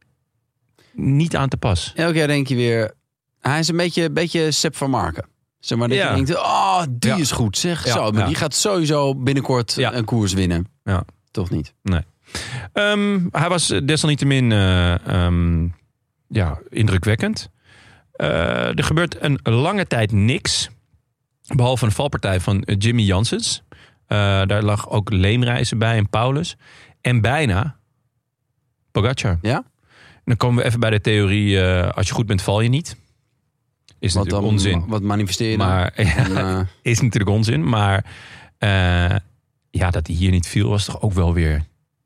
niet aan te pas. Elk jaar denk je weer, hij is een beetje, beetje Sepp van Marken. Zeg maar dat Ja. je denkt, oh, die Ja. is goed zeg. Ja, Zo, maar ja. die gaat sowieso binnenkort Ja. een koers winnen. Ja. Toch niet? Um, hij was desalniettemin uh, um, ja, indrukwekkend. Uh, er gebeurt een lange tijd niks. Behalve een valpartij van Jimmy Janssens. Uh, daar lag ook Leemreizen bij en Paulus. En bijna Pogacar. Ja? Dan komen we even bij de theorie, uh, als je goed bent val je niet. Is Wat natuurlijk dan, onzin. Wat manifesteer je maar, dan? En, uh, is natuurlijk onzin. Maar uh, ja, dat hij hier niet viel was toch ook wel weer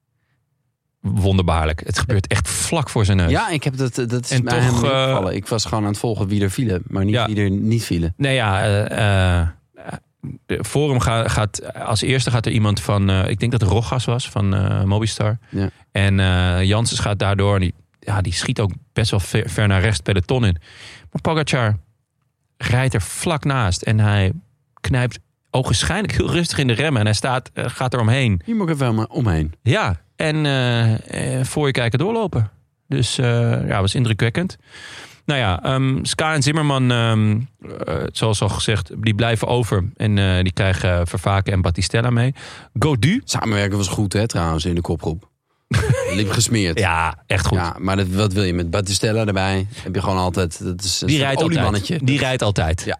wonderbaarlijk. Het gebeurt echt vlak voor zijn neus. Ja, ik heb dat, dat is en mij toch, helemaal niet uh, opgevallen. Ik was gewoon aan het volgen wie er vielen, maar niet ja. wie er niet vielen. Nee, ja, uh, uh, de Forum gaat, gaat als eerste gaat er iemand van, uh, ik denk dat het Rogas was van uh, Mobistar. Ja. En uh, Janssens gaat daardoor, en die, ja, die schiet ook best wel ver, ver naar rechts peloton in. Maar Pogacar rijdt er vlak naast en hij knijpt ogenschijnlijk heel rustig in de remmen en hij staat, uh, gaat er omheen. Hier moet ik even helemaal omheen. Ja, en uh, voor je kijken doorlopen. Dus uh, ja, was indrukwekkend. Nou ja, um, Ska en Zimmerman, um, uh, zoals al gezegd, die blijven over. En uh, die krijgen Vervaken en Battistella mee. Gaudu. Samenwerken was goed, hè, trouwens, in de kopgroep. Liep gesmeerd. Ja, echt goed. Ja, maar dat, wat wil je met Battistella erbij? Heb je gewoon altijd... Dat is, dat die is rijdt een altijd. oliemannetje. Die rijdt altijd. Ja.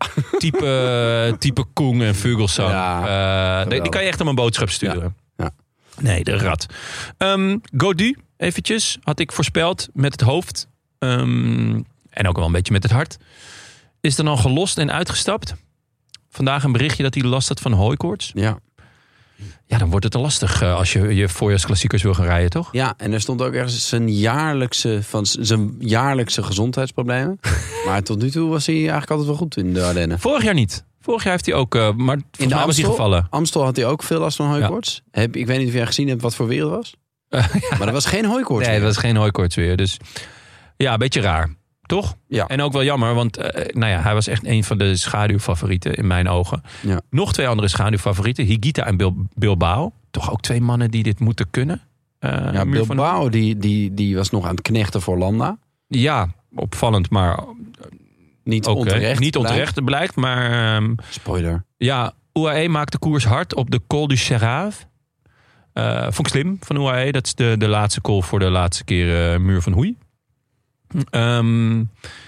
Type, type Koen en Vugelsang. Ja, uh, die, die kan je echt om een boodschap sturen. Ja. Ja. Nee, de rat. Um, Gaudu, eventjes, had ik voorspeld met het hoofd. Um, en ook wel een beetje met het hart. Is dan al gelost en uitgestapt. Vandaag een berichtje dat hij last had van hooikoorts. Ja. Ja, dan wordt het te lastig uh, als je je voorjaarsklassiekers wil gaan rijden, toch? Ja, en er stond ook ergens zijn jaarlijkse, van zijn jaarlijkse gezondheidsproblemen. Maar tot nu toe was hij eigenlijk altijd wel goed in de Ardennen. Vorig jaar niet. Vorig jaar heeft hij ook, uh, maar In de mij was hij gevallen. Amstel had hij ook veel last van hooikoorts. Ja. Heb, ik weet niet of jij gezien hebt wat voor weer het was. Uh, ja. Maar dat was geen hooikoorts Nee, weer. dat was geen hooikoorts weer. Dus ja, een beetje raar. Toch? Ja. En ook wel jammer, want uh, nou ja, hij was echt een van de schaduwfavorieten in mijn ogen. Ja. Nog twee andere schaduwfavorieten, Higuita en Bil- Bilbao. Toch ook twee mannen die dit moeten kunnen. Uh, ja, Bilbao van... die, die, die was nog aan het knechten voor Landa. Ja, opvallend, maar niet okay. onterecht. Niet onterecht blijkt, maar... Um, Spoiler. Ja, U A E maakt de koers hard op de Col du Cerrave. Uh, vond ik slim van U A E. Dat is de, de laatste col voor de laatste keer uh, Muur van Hoei. Um,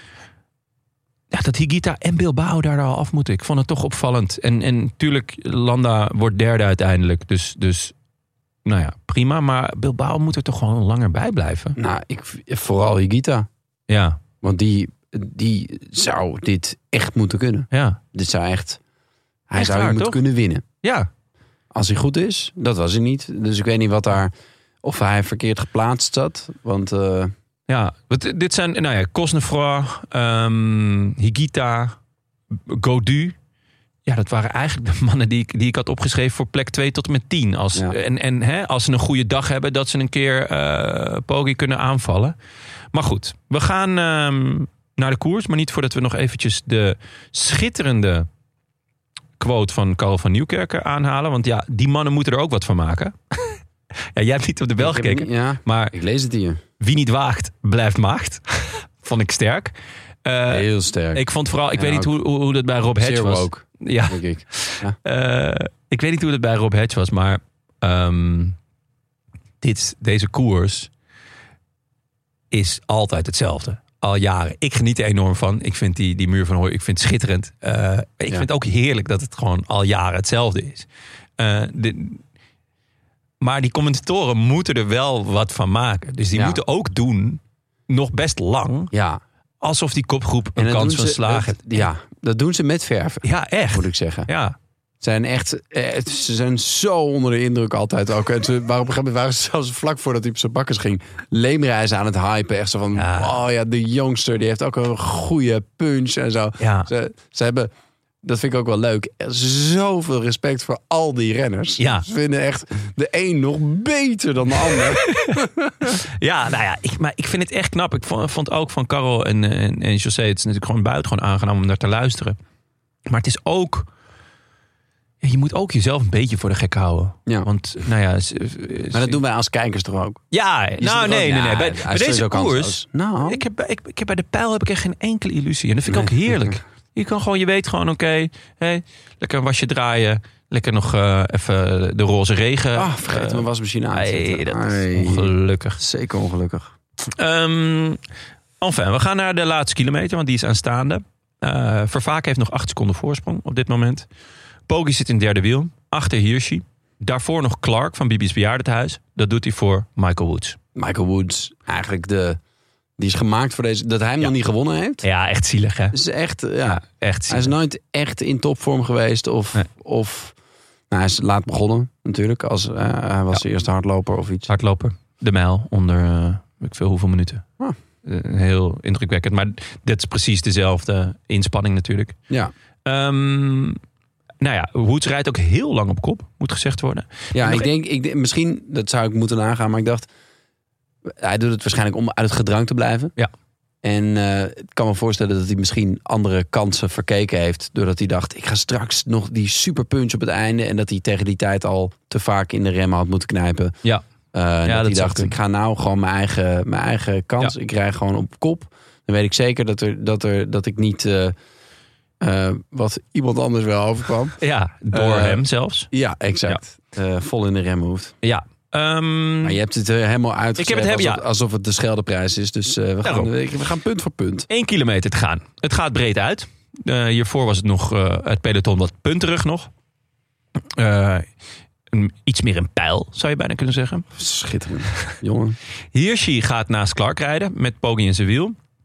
ja, dat Higuita en Bilbao daar al af moeten. Ik vond het toch opvallend. En, en natuurlijk, Landa wordt derde uiteindelijk. Dus, dus nou ja, prima. Maar Bilbao moet er toch gewoon langer bij blijven. Nou, ik, vooral Higuita. Ja. Want die, die zou dit echt moeten kunnen. Ja. Dit zou echt... Hij echt zou waar, moeten kunnen winnen. Ja. Als hij goed is. Dat was hij niet. Dus ik weet niet wat daar... Of hij verkeerd geplaatst zat. Want... Uh, Ja, dit zijn, nou ja, Cosnefroid, um, Higuita, Gaudu. Ja, dat waren eigenlijk de mannen die ik, die ik had opgeschreven voor plek twee tot en met tien. Als, ja. En, en hè, als ze een goede dag hebben, dat ze een keer uh, Poggi kunnen aanvallen. Maar goed, we gaan um, naar de koers. Maar niet voordat we nog eventjes de schitterende quote van Karel van Nieuwkerken aanhalen. Want ja, die mannen moeten er ook wat van maken. Ja, jij hebt niet op de bel gekeken. Niet, ja, maar ik lees het hier. Wie niet waagt, blijft maagd. Vond ik sterk. Uh, Heel sterk. Ik vond vooral, ik ja, weet niet hoe, hoe, hoe dat bij Rob Hedge was. Ook, ja. denk ik. Ja. Uh, ik weet niet hoe dat bij Rob Hedge was, maar um, dit, deze koers is altijd hetzelfde. Al jaren. Ik geniet er enorm van. Ik vind die, die Muur van Hooi, ik vind het schitterend. Uh, ik ja. vind het ook heerlijk dat het gewoon al jaren hetzelfde is. Uh, de, Maar die commentatoren moeten er wel wat van maken. Dus die ja. moeten ook doen, nog best lang, ja. alsof die kopgroep een kans van slagen. Ja, dat doen ze met verven. Ja, echt. Moet ik zeggen. Ja. Zijn echt, ze zijn zo onder de indruk altijd ook. En ze waren op een gegeven moment waren ze zelfs vlak voordat hij op zijn bakkers ging, Leemreizen aan het hypen. Echt zo van, ja. oh ja, de youngster, die heeft ook een goede punch en zo. Ja. Ze, ze hebben... Dat vind ik ook wel leuk. Zoveel respect voor al die renners. Ja. Ze vinden echt de een nog beter dan de ander. Ja, nou ja, ik, maar ik vind het echt knap. Ik vond, vond ook van Karel en, en, en José, het is natuurlijk gewoon buitengewoon aangenaam om naar te luisteren. Maar het is ook... Je moet ook jezelf een beetje voor de gek houden. Ja. Want, nou ja... Z, z, maar dat doen wij als kijkers toch ook? Ja, nou nee, nee, nee. Bij, bij deze koers... Nou. Ik heb, ik, ik heb bij de Pijl heb ik echt geen enkele illusie. En dat vind ik nee. ook heerlijk. Je kan gewoon, je weet gewoon, oké, okay, hey, lekker een wasje draaien. Lekker nog uh, even de roze regen. Ah, vergeet uh, mijn wasmachine aan te zetten. Nee, dat is ongelukkig. Zeker ongelukkig. Um, enfin, we gaan naar de laatste kilometer, want die is aanstaande. Uh, Vervaak heeft nog acht seconden voorsprong op dit moment. Poggi zit in het derde wiel, achter Hirschi. Daarvoor nog Clark van B B's Bejaardentehuis. Dat doet hij voor Michael Woods. Michael Woods, eigenlijk de... Die is gemaakt voor deze... Dat hij hem ja. nog niet gewonnen heeft. Ja, echt zielig, hè? Dat is echt... Ja, ja echt zielig. Hij is nooit echt in topvorm geweest. Of... Nee. of nou, hij is laat begonnen, natuurlijk. Als, uh, hij was ja. de eerste hardloper of iets. Hardloper. De mijl onder... Uh, ik veel hoeveel minuten. Ah. Uh, heel indrukwekkend. Maar dit is precies dezelfde inspanning natuurlijk. Ja. Um, nou ja, Woods rijdt ook heel lang op kop, moet gezegd worden. Ja, ik denk, ik denk... Misschien, dat zou ik moeten nagaan, maar ik dacht... Hij doet het waarschijnlijk om uit het gedrang te blijven. Ja. En uh, ik kan me voorstellen dat hij misschien andere kansen verkeken heeft. Doordat hij dacht, ik ga straks nog die superpunch op het einde. En dat hij tegen die tijd al te vaak in de remmen had moeten knijpen. Ja. Uh, ja dat, dat hij dacht, kunnen. ik ga nou gewoon mijn eigen, mijn eigen kans. Ja. Ik rij gewoon op kop. Dan weet ik zeker dat, er, dat, er, dat ik niet... Uh, uh, wat iemand anders wel overkwam. Ja, door uh, hem zelfs. Ja, exact. Ja. Uh, vol in de remmen hoeft. Ja. Um, maar je hebt het helemaal uitgeschreven ik heb het, alsof, ja. alsof het de Scheldeprijs is. Dus uh, we, gaan, we gaan punt voor punt. Eén kilometer te gaan. Het gaat breed uit. Uh, hiervoor was het nog uh, het peloton wat punterig nog. Uh, een, iets meer een pijl, zou je bijna kunnen zeggen. Schitterend, jongen. Hirschi gaat naast Clark rijden met Poggi in zijn wiel.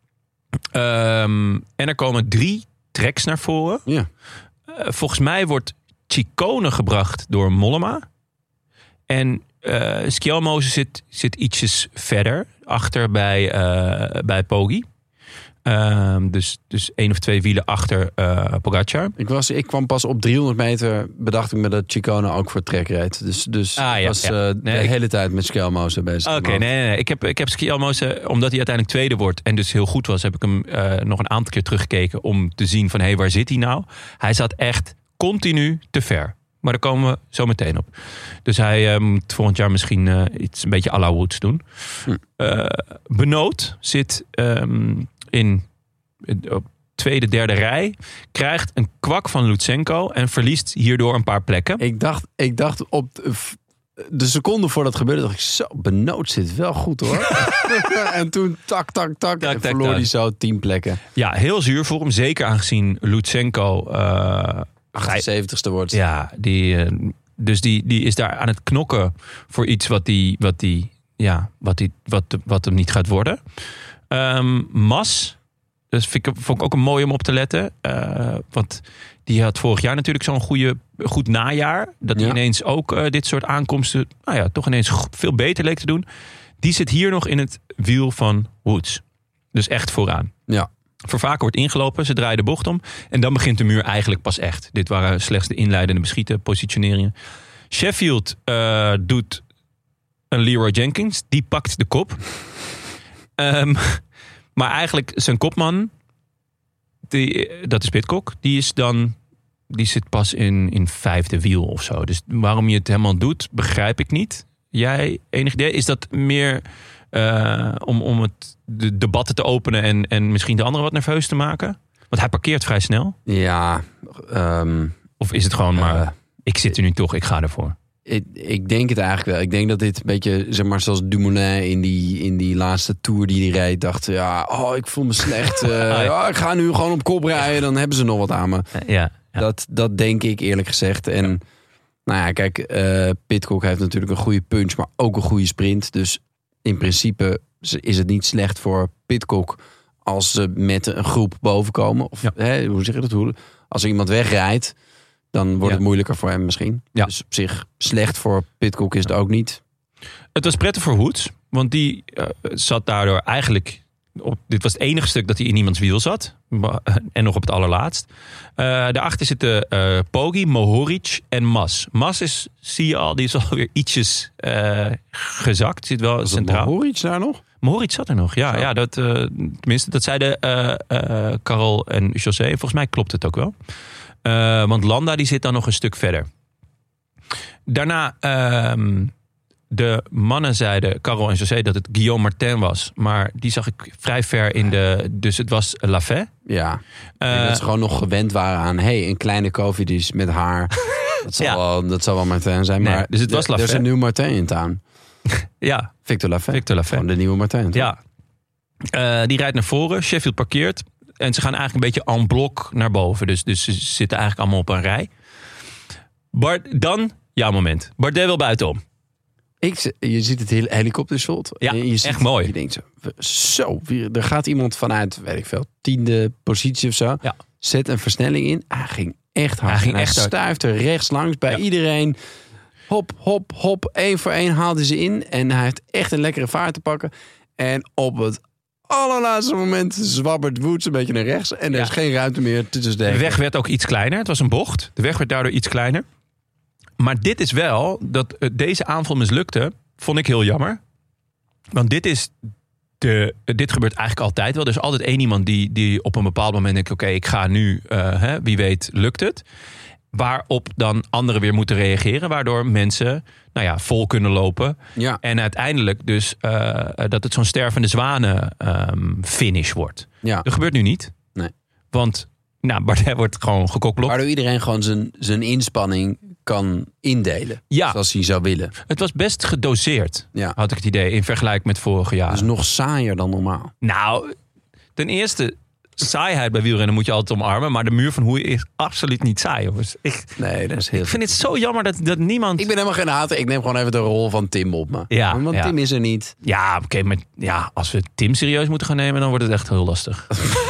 Um, en er komen drie treks naar voren. Ja. Uh, volgens mij wordt Ciccone gebracht door Mollema. En uh, Skjelmose zit, zit ietsjes verder achter bij, uh, bij Poggi. Uh, dus, dus één of twee wielen achter uh, Pogacar. Ik, was, ik kwam pas op driehonderd meter, bedacht ik me dat Ciccone ook voor trek reed. Dus, dus ah, ja, was ja. Uh, nee, de ik... hele tijd met Skjelmose bezig. Oké, okay, nee, nee, nee. Ik heb, ik heb Skjelmose, omdat hij uiteindelijk tweede wordt en dus heel goed was, heb ik hem uh, nog een aantal keer teruggekeken om te zien van, hé, hey, waar zit hij nou? Hij zat echt continu te ver. Maar daar komen we zo meteen op. Dus hij uh, moet volgend jaar misschien uh, iets een beetje à la Woods doen. Hm. Uh, Benoot zit um, in op tweede, derde rij. Krijgt een kwak van Lutsenko en verliest hierdoor een paar plekken. Ik dacht, ik dacht op de, de seconde voordat het gebeurde, dacht ik zo, Benoot zit wel goed hoor. En toen tak, tak, tak. tak en tak, verloor tak. hij zo tien plekken. Ja, heel zuur voor hem. Zeker aangezien Lutsenko... Uh, achtenzeventigste wordt. Ja, die, dus die, die is daar aan het knokken voor iets wat die, wat die, ja, wat die, wat, wat hem niet gaat worden. Um, Mas, dus vind ik, vond ik ook een mooi om op te letten, uh, want die had vorig jaar natuurlijk zo'n goede, goed najaar, dat hij ja. ineens ook uh, dit soort aankomsten, nou ja, toch ineens veel beter leek te doen. Die zit hier nog in het wiel van Woods, dus echt vooraan. Ja. Vervaak wordt ingelopen, ze draaien de bocht om. En dan begint de muur eigenlijk pas echt. Dit waren slechts de inleidende beschieten, positioneringen. Sheffield uh, doet een Leroy Jenkins. Die pakt de kop. um, maar eigenlijk zijn kopman, die, dat is Pidcock, die is dan... Die zit pas in, in vijfde wiel of zo. Dus waarom je het helemaal doet, begrijp ik niet. Jij, enig idee? Is dat meer... Uh, om, om het de debatten te openen en, en misschien de anderen wat nerveus te maken? Want hij parkeert vrij snel. Ja. Um, of is het gewoon maar, uh, ik zit er nu toch, ik ga ervoor? Ik, ik denk het eigenlijk wel. Ik denk dat dit een beetje, zeg maar, zoals Dumoulin in die, in die laatste Tour die hij reed, dacht, ja, oh, ik voel me slecht. Uh, oh, ik ga nu gewoon op kop rijden, dan hebben ze nog wat aan me. Ja, ja. Dat, dat denk ik eerlijk gezegd. En ja. nou ja, kijk, uh, Pidcock heeft natuurlijk een goede punch, maar ook een goede sprint. Dus in principe is het niet slecht voor Pidcock als ze met een groep bovenkomen. Of ja. hè, hoe zeg je dat? Als er iemand wegrijdt, dan wordt ja. het moeilijker voor hem misschien. Ja. Dus op zich slecht voor Pidcock is het ook niet. Het was prettig voor Woods, want die uh, zat daardoor eigenlijk... Op, dit was het enige stuk dat hij in iemands wiel zat. En nog op het allerlaatst. Uh, daarachter zitten uh, Poggi, Mohoric en Mas. Mas is, zie je al, die is alweer ietsjes uh, gezakt. Zit wel was centraal. Mohoric daar nog? Mohoric zat er nog, ja. ja dat, uh, tenminste, dat zeiden uh, uh, Karel en José. Volgens mij klopt het ook wel. Uh, want Landa die zit dan nog een stuk verder. Daarna... Uh, De mannen zeiden, Karel en José, dat het Guillaume Martin was. Maar die zag ik vrij ver in de... Dus het was Lafay. Ja, uh, dat ze gewoon nog gewend waren aan... hey, een kleine Cofidis met haar. Dat zal, ja. wel, dat zal wel Martin zijn. Nee, maar dus het was Lafay. Er is een nieuw Martin in town. Ja. Victor Lafay. Victor Lafay. Gewoon de nieuwe Martin. Toch? Ja. Uh, die rijdt naar voren. Sheffield parkeert. En ze gaan eigenlijk een beetje en blok naar boven. Dus, dus ze zitten eigenlijk allemaal op een rij. Bart, dan jouw moment. Bardet wil buitenom. Ik, je ziet het hele helikoptershot. Ja, je ziet, echt mooi. Je denkt zo, zo, er gaat iemand vanuit, weet ik veel, tiende positie of zo. Ja. Zet een versnelling in. Hij ging echt hard. Hij ging en hij echt hard. stuift er rechts langs bij Ja. iedereen. Hop, hop, hop. Eén voor één haalde ze in. En hij heeft echt een lekkere vaart te pakken. En op het allerlaatste moment zwabbert Woods een beetje naar rechts. En er Ja. is geen ruimte meer tussen de De weg werd ook iets kleiner. Het was een bocht. De weg werd daardoor iets kleiner. Maar dit is wel, dat uh, deze aanval mislukte, vond ik heel jammer. Want dit is de, dit gebeurt eigenlijk altijd wel. Er is altijd één iemand die, die op een bepaald moment denkt, oké, okay, ik ga nu, uh, hè, wie weet lukt het. Waarop dan anderen weer moeten reageren. Waardoor mensen nou ja, vol kunnen lopen. Ja. En uiteindelijk dus uh, dat het zo'n stervende zwanen um, finish wordt. Ja. Dat gebeurt nu niet. Nee. Want nou, Bardet wordt gewoon gekokblokt. Waardoor iedereen gewoon zijn, zijn inspanning kan indelen. Ja. Zoals hij zou willen. Het was best gedoseerd, Ja. had ik het idee, in vergelijking met vorige jaren. Dus nog saaier dan normaal. Nou, ten eerste, saaiheid bij wielrennen moet je altijd omarmen. Maar de muur van Hoei is absoluut niet saai, jongens. Ik, Nee, dat is heel ik vind het zo jammer dat, dat niemand... Ik ben helemaal geen hater. Ik neem gewoon even de rol van Tim op me. Ja, Want ja. Tim is er niet. Ja, oké, maar ja, als we Tim serieus moeten gaan nemen, dan wordt het echt heel lastig.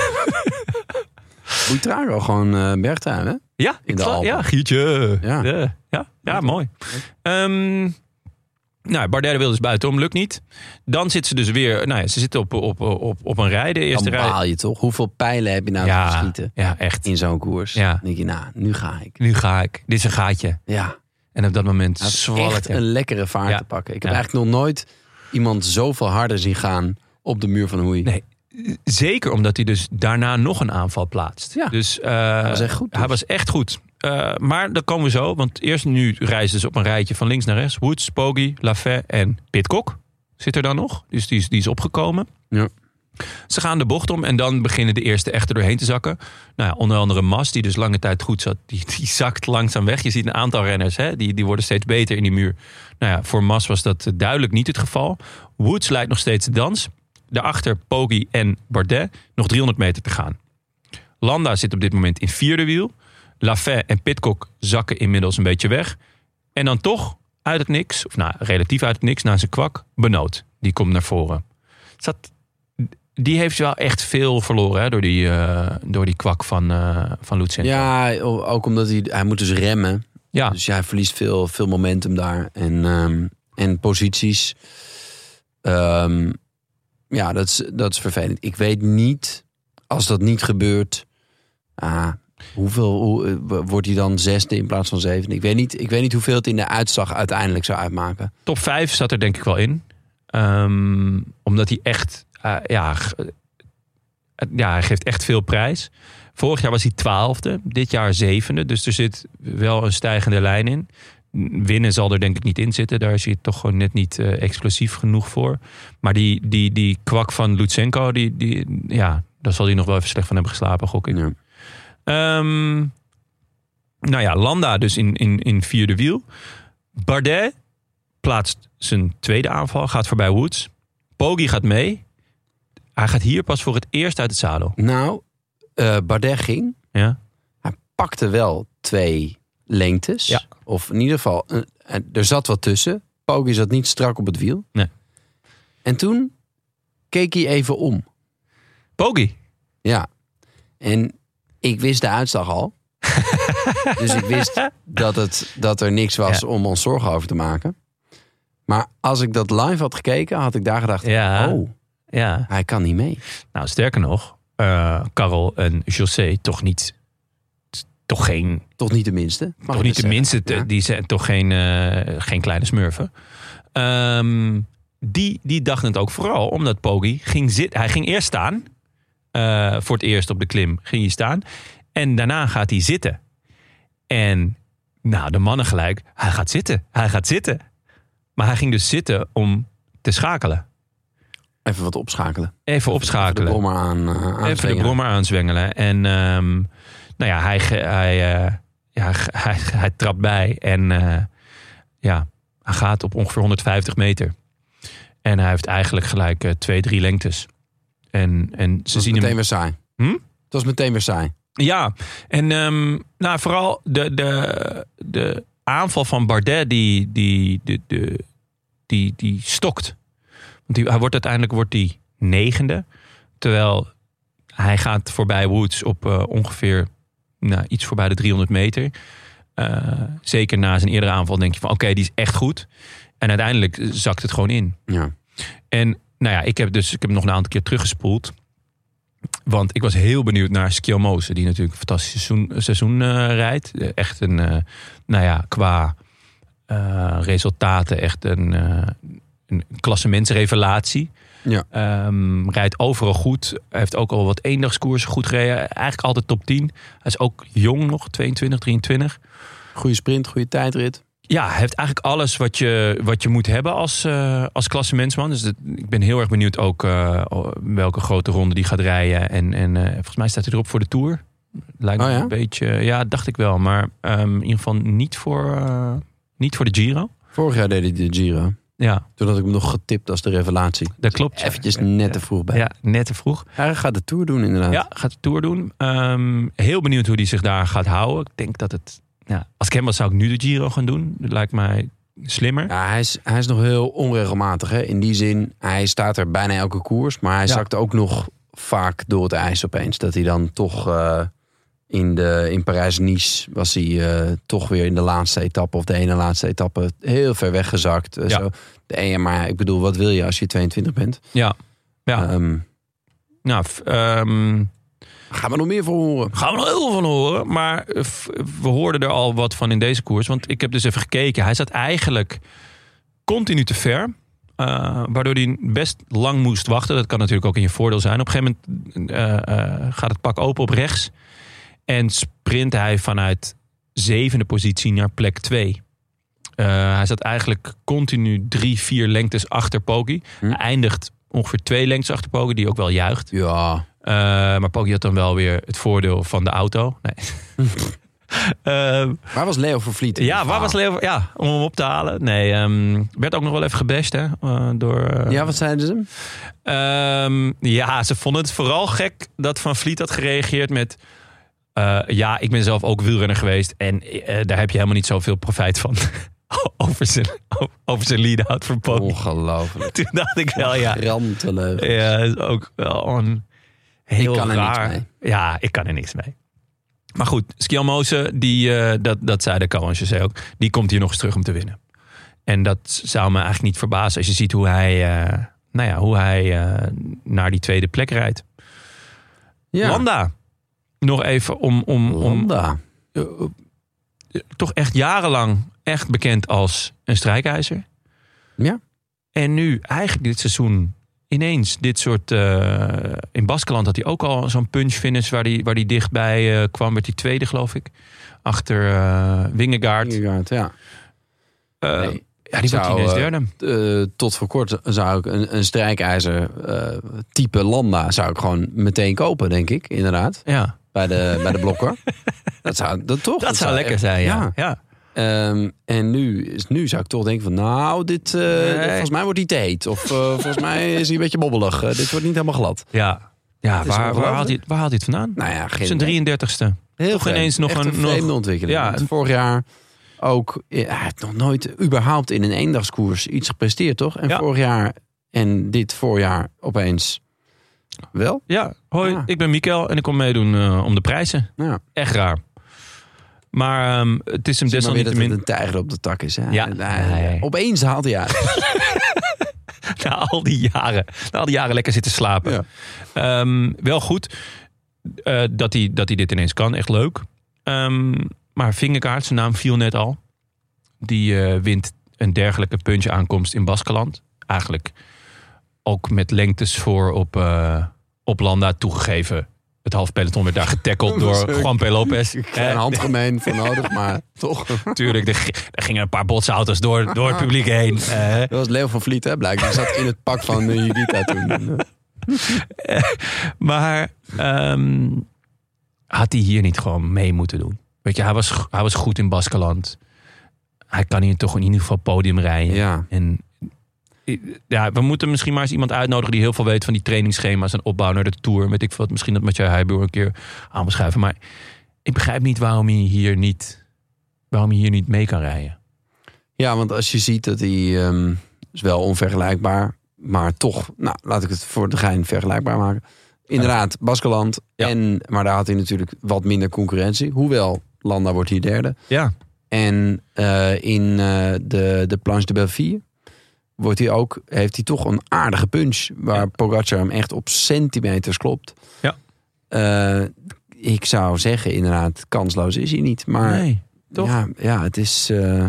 Buitrago gewoon uh, bergtuin, hè? Ja, In ik de sla- Alpen. ja, Gietje. Ja. Ja, ja, ja, mooi. Um, nou, Bardet wil dus buitenom, lukt niet. Dan zitten ze dus weer, nou ja, ze zitten op, op, op, op een rij, de eerste Dan rij. baal je toch? Hoeveel pijlen heb je nou Ja, geschieten ja, echt. in zo'n koers? Ja. Dan denk je, nou, nu ga ik. Nu ga ik. Dit is een gaatje. Ja, En op dat moment hij heeft zwalkt echt hij. een lekkere vaart Ja. te pakken. Ik heb Ja. eigenlijk nog nooit iemand zoveel harder zien gaan op de muur van Hoei. Nee, zeker omdat hij dus daarna nog een aanval plaatst. Ja. Dus uh, Hij was echt goed, dus. Hij was echt goed. Uh, maar dat komen we zo. Want eerst nu reizen ze op een rijtje van links naar rechts. Woods, Poggi, Lafay en Pidcock zit er dan nog. Dus die is, die is opgekomen. Ja. Ze gaan de bocht om en dan beginnen de eerste echter doorheen te zakken. Nou ja, onder andere Mas, die dus lange tijd goed zat, die, die zakt langzaam weg. Je ziet een aantal renners, hè, die, die worden steeds beter in die muur. Nou ja, voor Mas was dat duidelijk niet het geval. Woods leidt nog steeds de dans. Daarachter Poggi en Bardet. Nog driehonderd meter te gaan. Landa zit op dit moment in vierde wiel. Lafay en Pidcock zakken inmiddels een beetje weg. En dan toch uit het niks, of nou relatief uit het niks, na zijn kwak, Benoot. Die komt naar voren. Zat, die heeft wel echt veel verloren hè, door, die, uh, door die kwak van, uh, van Lutsenko. Ja, ook omdat hij, hij moet dus remmen. Ja. Dus ja, hij verliest veel, veel momentum daar. En, um, en posities. Um, ja, dat is, dat is vervelend. Ik weet niet, als dat niet gebeurt... Ah, hoeveel hoe, uh, wordt hij dan zesde in plaats van zevende? Ik weet niet, ik weet niet hoeveel het in de uitslag uiteindelijk zou uitmaken. Top vijf zat er denk ik wel in. Um, omdat hij echt... Uh, ja, ja, hij geeft echt veel prijs. Vorig jaar was hij twaalfde, dit jaar zevende. Dus er zit wel een stijgende lijn in. Winnen zal er denk ik niet in zitten. Daar is hij toch gewoon net niet uh, explosief genoeg voor. Maar die, die, die kwak van Lutsenko, die, die, ja, daar zal hij nog wel even slecht van hebben geslapen, gok ik. Ja. Um, nou ja, Landa dus in, in, in vierde wiel. Bardet plaatst zijn tweede aanval, gaat voorbij Woods. Poggi gaat mee. Hij gaat hier pas voor het eerst uit het zadel. Nou, uh, Bardet ging. Ja. Hij pakte wel twee lengtes. Ja. Of in ieder geval, uh, er zat wat tussen. Poggi zat niet strak op het wiel. Nee. En toen keek hij even om. Poggi. Ja. En ik wist de uitslag al. Dus ik wist dat, het, dat er niks was Ja. om ons zorgen over te maken. Maar als ik dat live had gekeken, had ik daar gedacht... Ja. Oh, Ja. hij kan niet mee. Nou, sterker nog, uh, Karel en José toch niet... Toch geen... Toch niet de minste. Mag toch ik niet dat de minste, zeggen? Ja. die zijn toch geen, uh, geen kleine smurfen. Um, die, die dachten het ook vooral omdat Poggi ging zitten. Hij ging eerst staan. Uh, voor het eerst op de klim ging hij staan. En daarna gaat hij zitten. En nou, de mannen gelijk. Hij gaat zitten. Hij gaat zitten. Maar hij ging dus zitten om te schakelen. Even wat opschakelen. Even opschakelen. Even de brommer aan, uh, Even de aanzwengelen. brommer aanzwengelen. En um, nou ja, hij, hij, uh, ja, hij, hij trapt bij. En uh, ja, hij gaat op ongeveer honderdvijftig meter. En hij heeft eigenlijk gelijk uh, twee, drie lengtes. En, en ze Dat is zien meteen hem... weer saai. Hm? was meteen weer saai. Ja, en um, nou, vooral de, de, de aanval van Bardet, die, die, die, die, die, die stokt. Want die, hij wordt uiteindelijk wordt die negende. Terwijl hij gaat voorbij Woods op uh, ongeveer nou, iets voorbij de driehonderd meter. Uh, zeker na zijn eerdere aanval denk je van oké, okay, die is echt goed. En uiteindelijk zakt het gewoon in. Ja. En nou ja, ik heb dus ik heb nog een aantal keer teruggespoeld. Want ik was heel benieuwd naar Skjelmose, die natuurlijk een fantastisch seizoen, seizoen uh, rijdt. Echt een, uh, nou ja, qua uh, resultaten echt een, uh, een klassementsrevelatie. Ja. Um, rijdt overal goed. Hij heeft ook al wat eendagskoersen goed gereden. Eigenlijk altijd top tien. Hij is ook jong nog, tweeëntwintig, drieëntwintig. Goede sprint, goede tijdrit. Ja, hij heeft eigenlijk alles wat je, wat je moet hebben als, uh, als klassementsman. Dus dat, ik ben heel erg benieuwd ook uh, welke grote ronde die gaat rijden. En, en uh, volgens mij staat hij erop voor de Tour. Lijkt me oh, ja? een beetje, ja, dacht ik wel. Maar um, in ieder geval niet voor, uh, niet voor de Giro. Vorig jaar deed hij de Giro. Ja. Toen had ik hem nog getipt als de revelatie. Dat klopt. Ja. Eventjes net te vroeg bij. Ja, net te vroeg. Hij gaat de Tour doen inderdaad. Ja, gaat de Tour doen. Um, heel benieuwd hoe hij zich daar gaat houden. Ik denk dat het... Ja, als ik hem was, zou ik nu de Giro gaan doen. Dat lijkt mij slimmer. Ja, hij is, hij is nog heel onregelmatig. Hè? In die zin, hij staat er bijna elke koers. Maar hij ja. zakt ook nog vaak door het ijs opeens. Dat hij dan toch uh, in, de, in Parijs-Nice was hij uh, toch weer in de laatste etappe of de ene laatste etappe heel ver weggezakt. Uh, ja. zo. De ene, maar ik bedoel, wat wil je als je tweeëntwintig bent? Ja. ja. Um, nou, um, gaan we nog meer van horen? Gaan we nog heel veel van horen. Maar we hoorden er al wat van in deze koers. Want ik heb dus even gekeken. Hij zat eigenlijk continu te ver. Uh, waardoor hij best lang moest wachten. Dat kan natuurlijk ook in je voordeel zijn. Op een gegeven moment uh, uh, gaat het pak open op rechts. En sprint hij vanuit zevende positie naar plek twee. Uh, hij zat eigenlijk continu drie, vier lengtes achter Poggi. Hm. Hij eindigt ongeveer twee lengtes achter Poggi, die ook wel juicht. Ja. Uh, maar Poggi had dan wel weer het voordeel van de auto. Nee. uh, waar was Leo Vervliet? Ja, waar was Leo? Ja, om hem op te halen. Nee, um, werd ook nog wel even gebashed, hè? Uh, door, uh, ja, wat zeiden ze? Um, ja, ze vonden het vooral gek dat Van Vliet had gereageerd met... Uh, ja, ik ben zelf ook wielrenner geweest en uh, daar heb je helemaal niet zoveel profijt van. over zijn, over zijn lead-out voor Poggi. Ongelooflijk. Toen dacht ik wel, ja. Ranteleuk. Ja, is ook wel een heel ik kan er raar. niks mee. Ja, ik kan er niks mee. Maar goed, Skjelmose, die, uh, dat, dat zei de Caron ook, die komt hier nog eens terug om te winnen. En dat zou me eigenlijk niet verbazen als je ziet hoe hij, uh, nou ja, hoe hij uh, naar die tweede plek rijdt. Ja. Landa. Nog even om... om, om Landa. Uh, uh, toch echt jarenlang echt bekend als een strijkijzer. Ja. En nu eigenlijk dit seizoen ineens dit soort... Uh, in Baskeland had hij ook al zo'n punch finish waar hij waar die dichtbij uh, kwam. Werd hij tweede, geloof ik. Achter uh, Wingegaard. Wingegaard, ja. Uh, nee. Ja, die wordt ineens derde. Uh, tot voor kort zou ik een, een strijkijzer uh, type Landa zou ik gewoon meteen kopen, denk ik. Inderdaad. Ja. Bij de, bij de blokker. dat zou dat toch? Dat, dat zou, zou lekker echt, zijn, ja. ja. ja. Um, en nu, nu zou ik toch denken van... nou, dit, uh, nee. volgens mij wordt hij te heet. Of uh, volgens mij is hij een beetje bobbelig. Uh, dit wordt niet helemaal glad. Ja, ja waar, waar, haalt hij, waar haalt hij het vandaan? Nou ja, geen zijn drieëndertigste. Heel toch ineens nog echt een, een vreemde nog, ontwikkeling. Ja, Want vorig jaar ook... Hij heeft nog nooit überhaupt in een eendagskoers iets gepresteerd, toch? En ja. vorig jaar en dit voorjaar opeens wel. Ja, hoi, ja. ik ben Mikkel en ik kom meedoen uh, om de prijzen. Ja. Echt raar. Maar um, het is hem Zie maar weer dat desalniettemin... het een tijger op de tak is. Hè? Ja. En, uh, opeens haalt hij uit. na al die jaren, na al die jaren lekker zitten slapen. Ja. Um, wel goed uh, dat hij dat hij dit ineens kan. Echt leuk. Um, maar Vingegaard, zijn naam viel net al. Die uh, wint een dergelijke punch aankomst in Baskeland. Eigenlijk ook met lengtes voor op, uh, op Landa toegegeven. Het half peloton werd daar getackeld door Juan P. Lopez. Ik heb een handgemeen voor nodig, maar toch. Tuurlijk, er, er gingen een paar botsauto's door, door het publiek heen. Uh, dat was Leo van Vliet, hè, blijkbaar. Die zat in het pak van uh, Higuita toen. uh, maar um, had hij hier niet gewoon mee moeten doen? Weet je, hij was, hij was goed in Baskeland. Hij kan hier toch in ieder geval podium rijden. Ja. En Ja, we moeten misschien maar eens iemand uitnodigen die heel veel weet van die trainingsschema's en opbouw naar de Tour. Weet ik wat, misschien dat Mathieu Heijboer een keer aan beschuiven. Maar ik begrijp niet waarom hij hier niet, waarom hij hier niet mee kan rijden. Ja, want als je ziet dat hij um, is wel onvergelijkbaar, maar toch, nou, laat ik het voor de gein vergelijkbaar maken. Inderdaad, Baskeland. Ja. En, maar daar had hij natuurlijk wat minder concurrentie. Hoewel, Landa wordt hier derde. Ja. En uh, in uh, de, de Planche de Belleville wordt hij ook, heeft hij toch een aardige punch. Waar ja. Pogacar hem echt op centimeters klopt. Ja. Uh, ik zou zeggen, inderdaad, kansloos is hij niet. Maar nee, toch? Ja, ja, het is... Uh,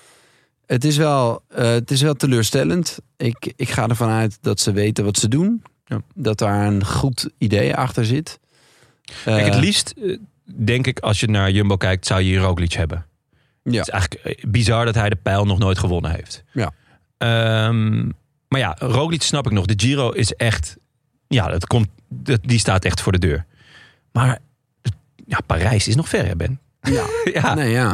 Het is wel, uh, het is wel teleurstellend. Ik, ik ga ervan uit dat ze weten wat ze doen. Ja. Dat daar een goed idee achter zit. Kijk, het liefst, denk ik, als je naar Jumbo kijkt, zou je hier Roglic hebben. Ja. Het is eigenlijk bizar dat hij de pijl nog nooit gewonnen heeft. Ja. Um, maar ja, Roglic snap ik nog. De Giro is echt... Ja, dat komt, dat, die staat echt voor de deur. Maar ja, Parijs is nog ver, hè, Ben? Ja. ja. Nee, ja.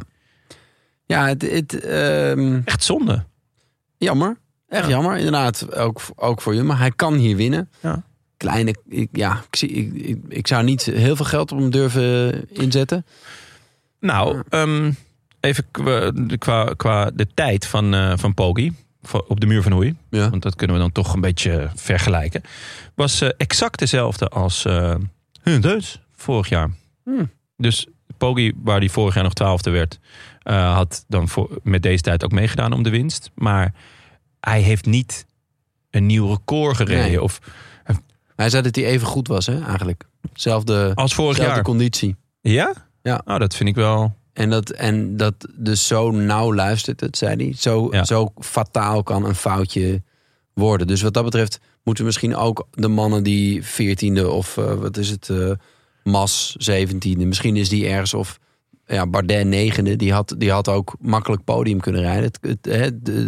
Ja, het... het um... Echt zonde. Jammer. Echt ja. jammer, inderdaad. Ook, ook voor je. Maar hij kan hier winnen. Ja. Kleine... Ik, ja, ik, zie, ik, ik, ik zou niet heel veel geld op hem durven inzetten. Nou, ja. um, even qua, qua, qua de tijd van, uh, van Poggi op de muur van Hoei. Ja. Want dat kunnen we dan toch een beetje vergelijken. Was uh, exact dezelfde als uh, hun Deus vorig jaar. Hmm. Dus Poggi, waar die vorig jaar nog twaalfde werd, uh, had dan voor, met deze tijd ook meegedaan om de winst. Maar hij heeft niet een nieuw record gereden. Nee. Of, uh, hij zei dat hij even goed was, hè, eigenlijk. Zelfde, als vorig zelfde jaar. Conditie. Ja? Ja. Nou, dat vind ik wel... En dat, en dat dus zo nauw luistert het, zei hij. Zo, ja. zo fataal kan een foutje worden. Dus wat dat betreft moeten we misschien ook de mannen die veertiende of uh, wat is het, uh, Mas zeventiende. Misschien is die ergens of ja, Bardet negende. Die had, die had ook makkelijk podium kunnen rijden. Het, het, het, de,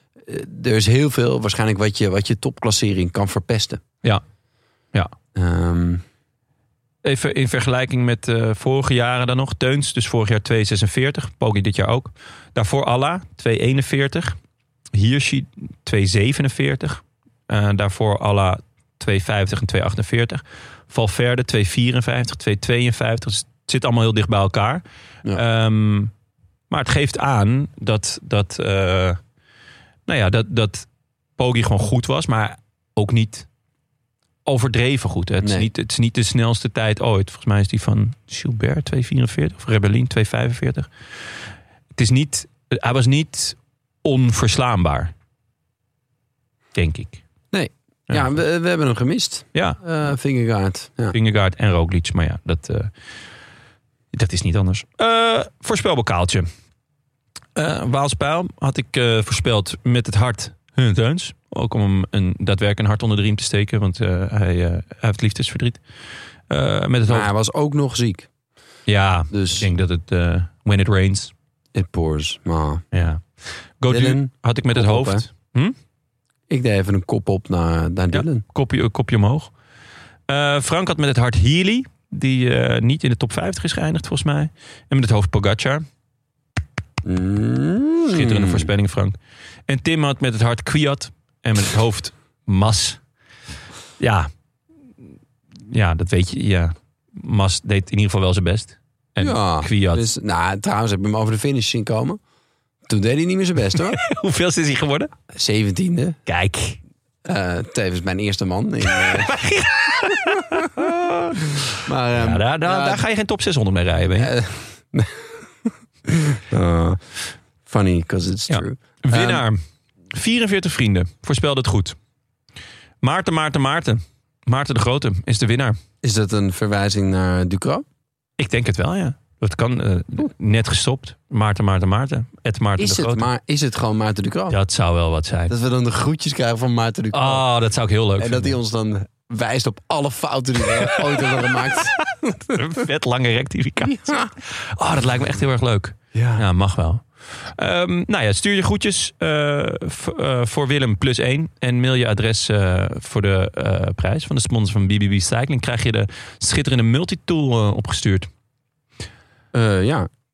er is heel veel waarschijnlijk wat je, wat je topklassering kan verpesten. Ja, ja. Um, Even in vergelijking met uh, vorige jaren dan nog. Teuns, dus vorig jaar twee zesenveertig. Poggi dit jaar ook. Daarvoor Alla, twee eenenveertig. Hirschi, twee zevenenveertig. Uh, daarvoor Alla, twee vijftig en twee achtenveertig. Valverde, twee vierenvijftig, twee tweeënvijftig. Dus het zit allemaal heel dicht bij elkaar. Ja. Um, maar het geeft aan dat, dat, uh, nou ja, dat, dat Poggi gewoon goed was. Maar ook niet... overdreven goed. Hè? Het, nee. is niet, het is niet de snelste tijd ooit. Volgens mij is die van Gilbert twee vierenveertig of Rebellin twee vijfenveertig. Het is niet, hij was niet onverslaanbaar. Denk ik. Nee. Ja, ja we, we hebben hem gemist. Ja. Uh, Vingegaard. Ja. Vingegaard en Roglic. Maar ja, dat, uh, dat is niet anders. Uh, voorspelbokaaltje. Uh, Waalspijl had ik uh, voorspeld met het hart hun Teuns. Ook om hem een, daadwerkelijk een hart onder de riem te steken. Want uh, hij, uh, hij heeft liefdesverdriet. Uh, met het maar hoofd... hij was ook nog ziek. Ja, dus... ik denk dat het... Uh, when it rains. It pours. Maar... Ja. Gaudu had ik met het hoofd. Op, hm? Ik deed even een kop op naar, naar Dylan. Ja, kopje, kopje omhoog. Uh, Frank had met het hart Healy. Die uh, niet in de top vijftig is geëindigd volgens mij. En met het hoofd Pogacar. Mm. Schitterende voorspelling, Frank. En Tim had met het hart Kwiat. En met het hoofd Mas. Ja. Ja, dat weet je. Ja. Mas deed in ieder geval wel zijn best. En ja, Kwiat. Dus, nou, trouwens heb ik hem over de finish zien komen. Toen deed hij niet meer zijn best, hoor. Hoeveel is hij geworden? Zeventiende. Kijk. Uh, tevens mijn eerste man. In, uh... maar, um, ja, daar, daar, uh, daar ga je geen top zeshonderd mee rijden. Ben je? Uh, uh, funny, because it's ja. true. Winnaar. Um, vierenveertig vrienden. Voorspelde het goed. Maarten, Maarten, Maarten. Maarten de Grote is de winnaar. Is dat een verwijzing naar Ducro? Ik denk het wel, ja. Dat kan uh, net gestopt. Maarten, Maarten, Maarten. Ed Maarten is de Grote. Het, maar is het gewoon Maarten Ducro? Dat zou wel wat zijn. Dat we dan de groetjes krijgen van Maarten Ducro. Oh, dat zou ik heel leuk en vinden. dat hij ons dan wijst op alle fouten die we ooit hebben gemaakt. Een vet lange rectificatie. Ja. Oh, dat lijkt me echt heel erg leuk. Ja, ja mag wel. Um, nou ja, stuur je groetjes uh, v- uh, voor Willem plus één. En mail je adres uh, voor de uh, prijs van de sponsor van B B B Cycling. Krijg je de schitterende multitool uh, opgestuurd. Uh, ja.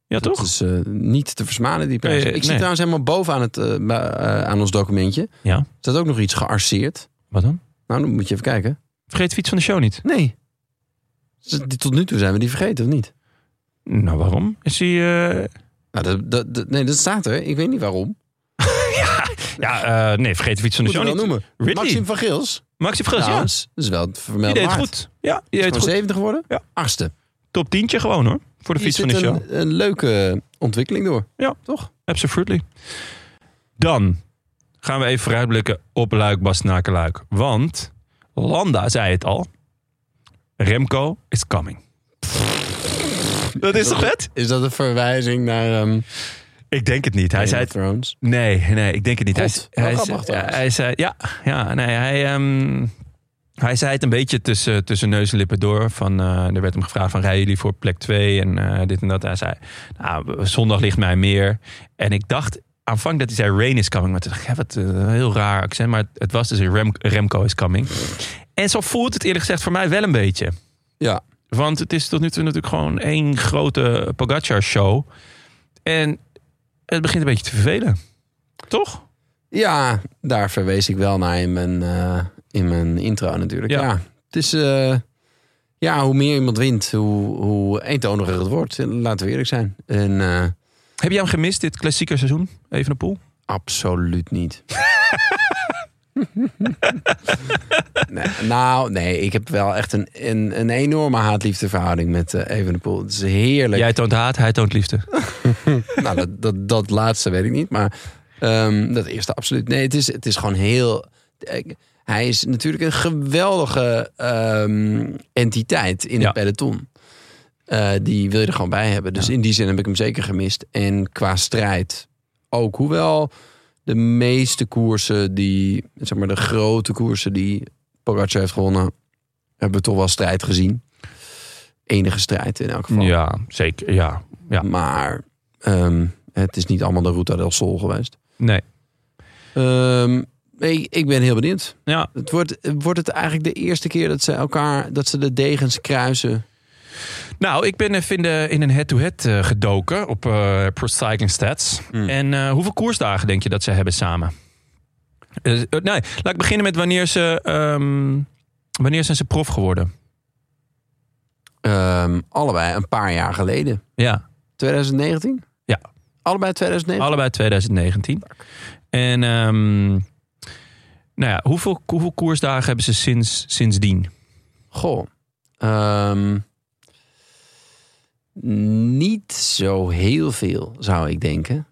Ja, toch? Dat is uh, niet te versmaden, die prijs. Nee, Ik zie nee. trouwens helemaal bovenaan het, uh, uh, aan ons documentje. Ja. Staat ook nog iets gearseerd. Wat dan? Nou, dan moet je even kijken. Vergeet de fiets van de show niet. Nee. Tot nu toe zijn we die vergeten, of niet? Nou, waarom? Is hij... Uh... Nou, dat, dat, dat, nee, dat staat er. Ik weet niet waarom. ja, ja uh, nee, vergeet de fiets van de Moet show niet. Noemen. Ridley. Maxim van Gils. Maxim van Gils, nou, ja. Dat is wel het vermelden Die deed waard. goed. Ja, die Is deed gewoon goed. zeventig geworden? Ja. Achtste. Top tientje gewoon hoor. Voor de Hier fiets van de zit show. Een, een leuke ontwikkeling door. Ja, toch? Absolutely. Dan gaan we even vooruitblikken op Luik, Bastenaken, Luik. Want Landa zei het al. Remco is coming. Dat is toch vet? Is dat een verwijzing naar... Um, ik denk het niet. Hij Game zei of Thrones? Nee, nee, ik denk het niet. God, hij, hij, grappig, hij, hij zei... Ja, ja nee, hij... Um, Hij zei het een beetje tussen, tussen neus en lippen door. Van, uh, er werd hem gevraagd van, rijden jullie voor plek twee en uh, dit en dat. Hij zei, nou, zondag ligt mij meer. En ik dacht aanvankelijk dat hij zei, rain is coming. Maar toen dacht ik, ja, wat een heel raar accent. Maar het was dus Rem, Remco is coming. En zo voelt het eerlijk gezegd voor mij wel een beetje. Ja. Want het is tot nu toe natuurlijk gewoon één grote Pogacar-show. En het begint een beetje te vervelen. Toch? Ja, daar verwees ik wel naar in mijn... Uh... In mijn intro natuurlijk. Ja, ja het is... Uh, ja, hoe meer iemand wint, hoe, hoe eentoniger het wordt. Laten we eerlijk zijn. En, uh, heb jij hem gemist, dit klassieke seizoen? Evenepoel? Absoluut niet. nee, nou, nee. Ik heb wel echt een, een, een enorme haat-liefdeverhouding met uh, Evenepoel. Het is heerlijk. Jij toont haat, hij toont liefde. nou, dat, dat, dat laatste weet ik niet. Maar um, dat eerste absoluut. Nee, het is, het is gewoon heel... Uh, Hij is natuurlijk een geweldige um, entiteit in ja. het peloton. Uh, die wil je er gewoon bij hebben. Dus ja. in die zin heb ik hem zeker gemist. En qua strijd ook. Hoewel de meeste koersen die... zeg maar de grote koersen die Pogacar heeft gewonnen... hebben we toch wel strijd gezien. Enige strijd in elk geval. Ja, zeker. Ja. Ja. Maar um, het is niet allemaal de Ruta del Sol geweest. Nee. Um, Ik, ik ben heel benieuwd. Ja. Het wordt, wordt het eigenlijk de eerste keer dat ze elkaar, dat ze de degens kruisen? Nou, ik ben even in, de, in een head-to-head uh, gedoken op uh, Pro Cycling Stats. Mm. En uh, hoeveel koersdagen denk je dat ze hebben samen? Uh, uh, nee, laat ik beginnen met wanneer ze, um, wanneer zijn ze prof geworden? Um, allebei een paar jaar geleden. Ja. twintig negentien? Ja. Allebei twintig negentien? Allebei twintig negentien. En... Um, Nou ja, hoeveel, hoeveel koersdagen hebben ze sinds, sindsdien? Goh. Um, niet zo heel veel, zou ik denken.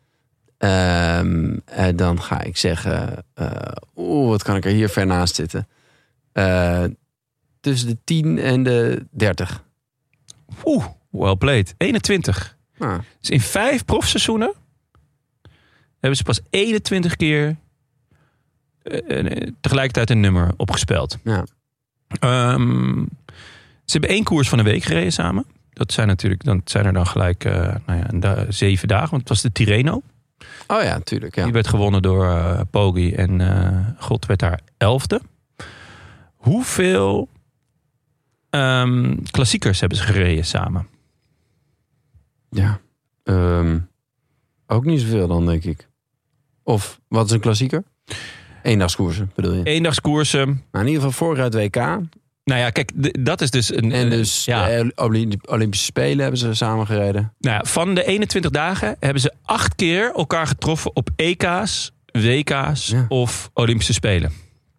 Um, uh, dan ga ik zeggen... Uh, Oeh, wat kan ik er hier ver naast zitten? Uh, tussen de tien en de dertig. Oeh, well played. eenentwintig. Ah. Dus in vijf profseizoenen... hebben ze pas eenentwintig keer... tegelijkertijd een nummer opgespeld. Ja. Um, ze hebben één koers van de week gereden samen. Dat zijn natuurlijk, dan zijn er dan gelijk uh, nou ja, da- zeven dagen. Want het was de Tirreno. Oh ja, tuurlijk. Ja. Die werd gewonnen door uh, Poggi. En uh, God werd daar elfde. Hoeveel um, klassiekers hebben ze gereden samen? Ja. Um, ook niet zoveel dan, denk ik. Of, wat is een klassieker? Eendagskoersen, bedoel je? Eendagskoersen. Nou, in ieder geval vorig uit W K. Nou ja, kijk, d- dat is dus... een. En dus ja. de Olympische Spelen hebben ze samen gereden. Nou ja, van de eenentwintig dagen hebben ze acht keer elkaar getroffen op E K's, W K's ja. of Olympische Spelen.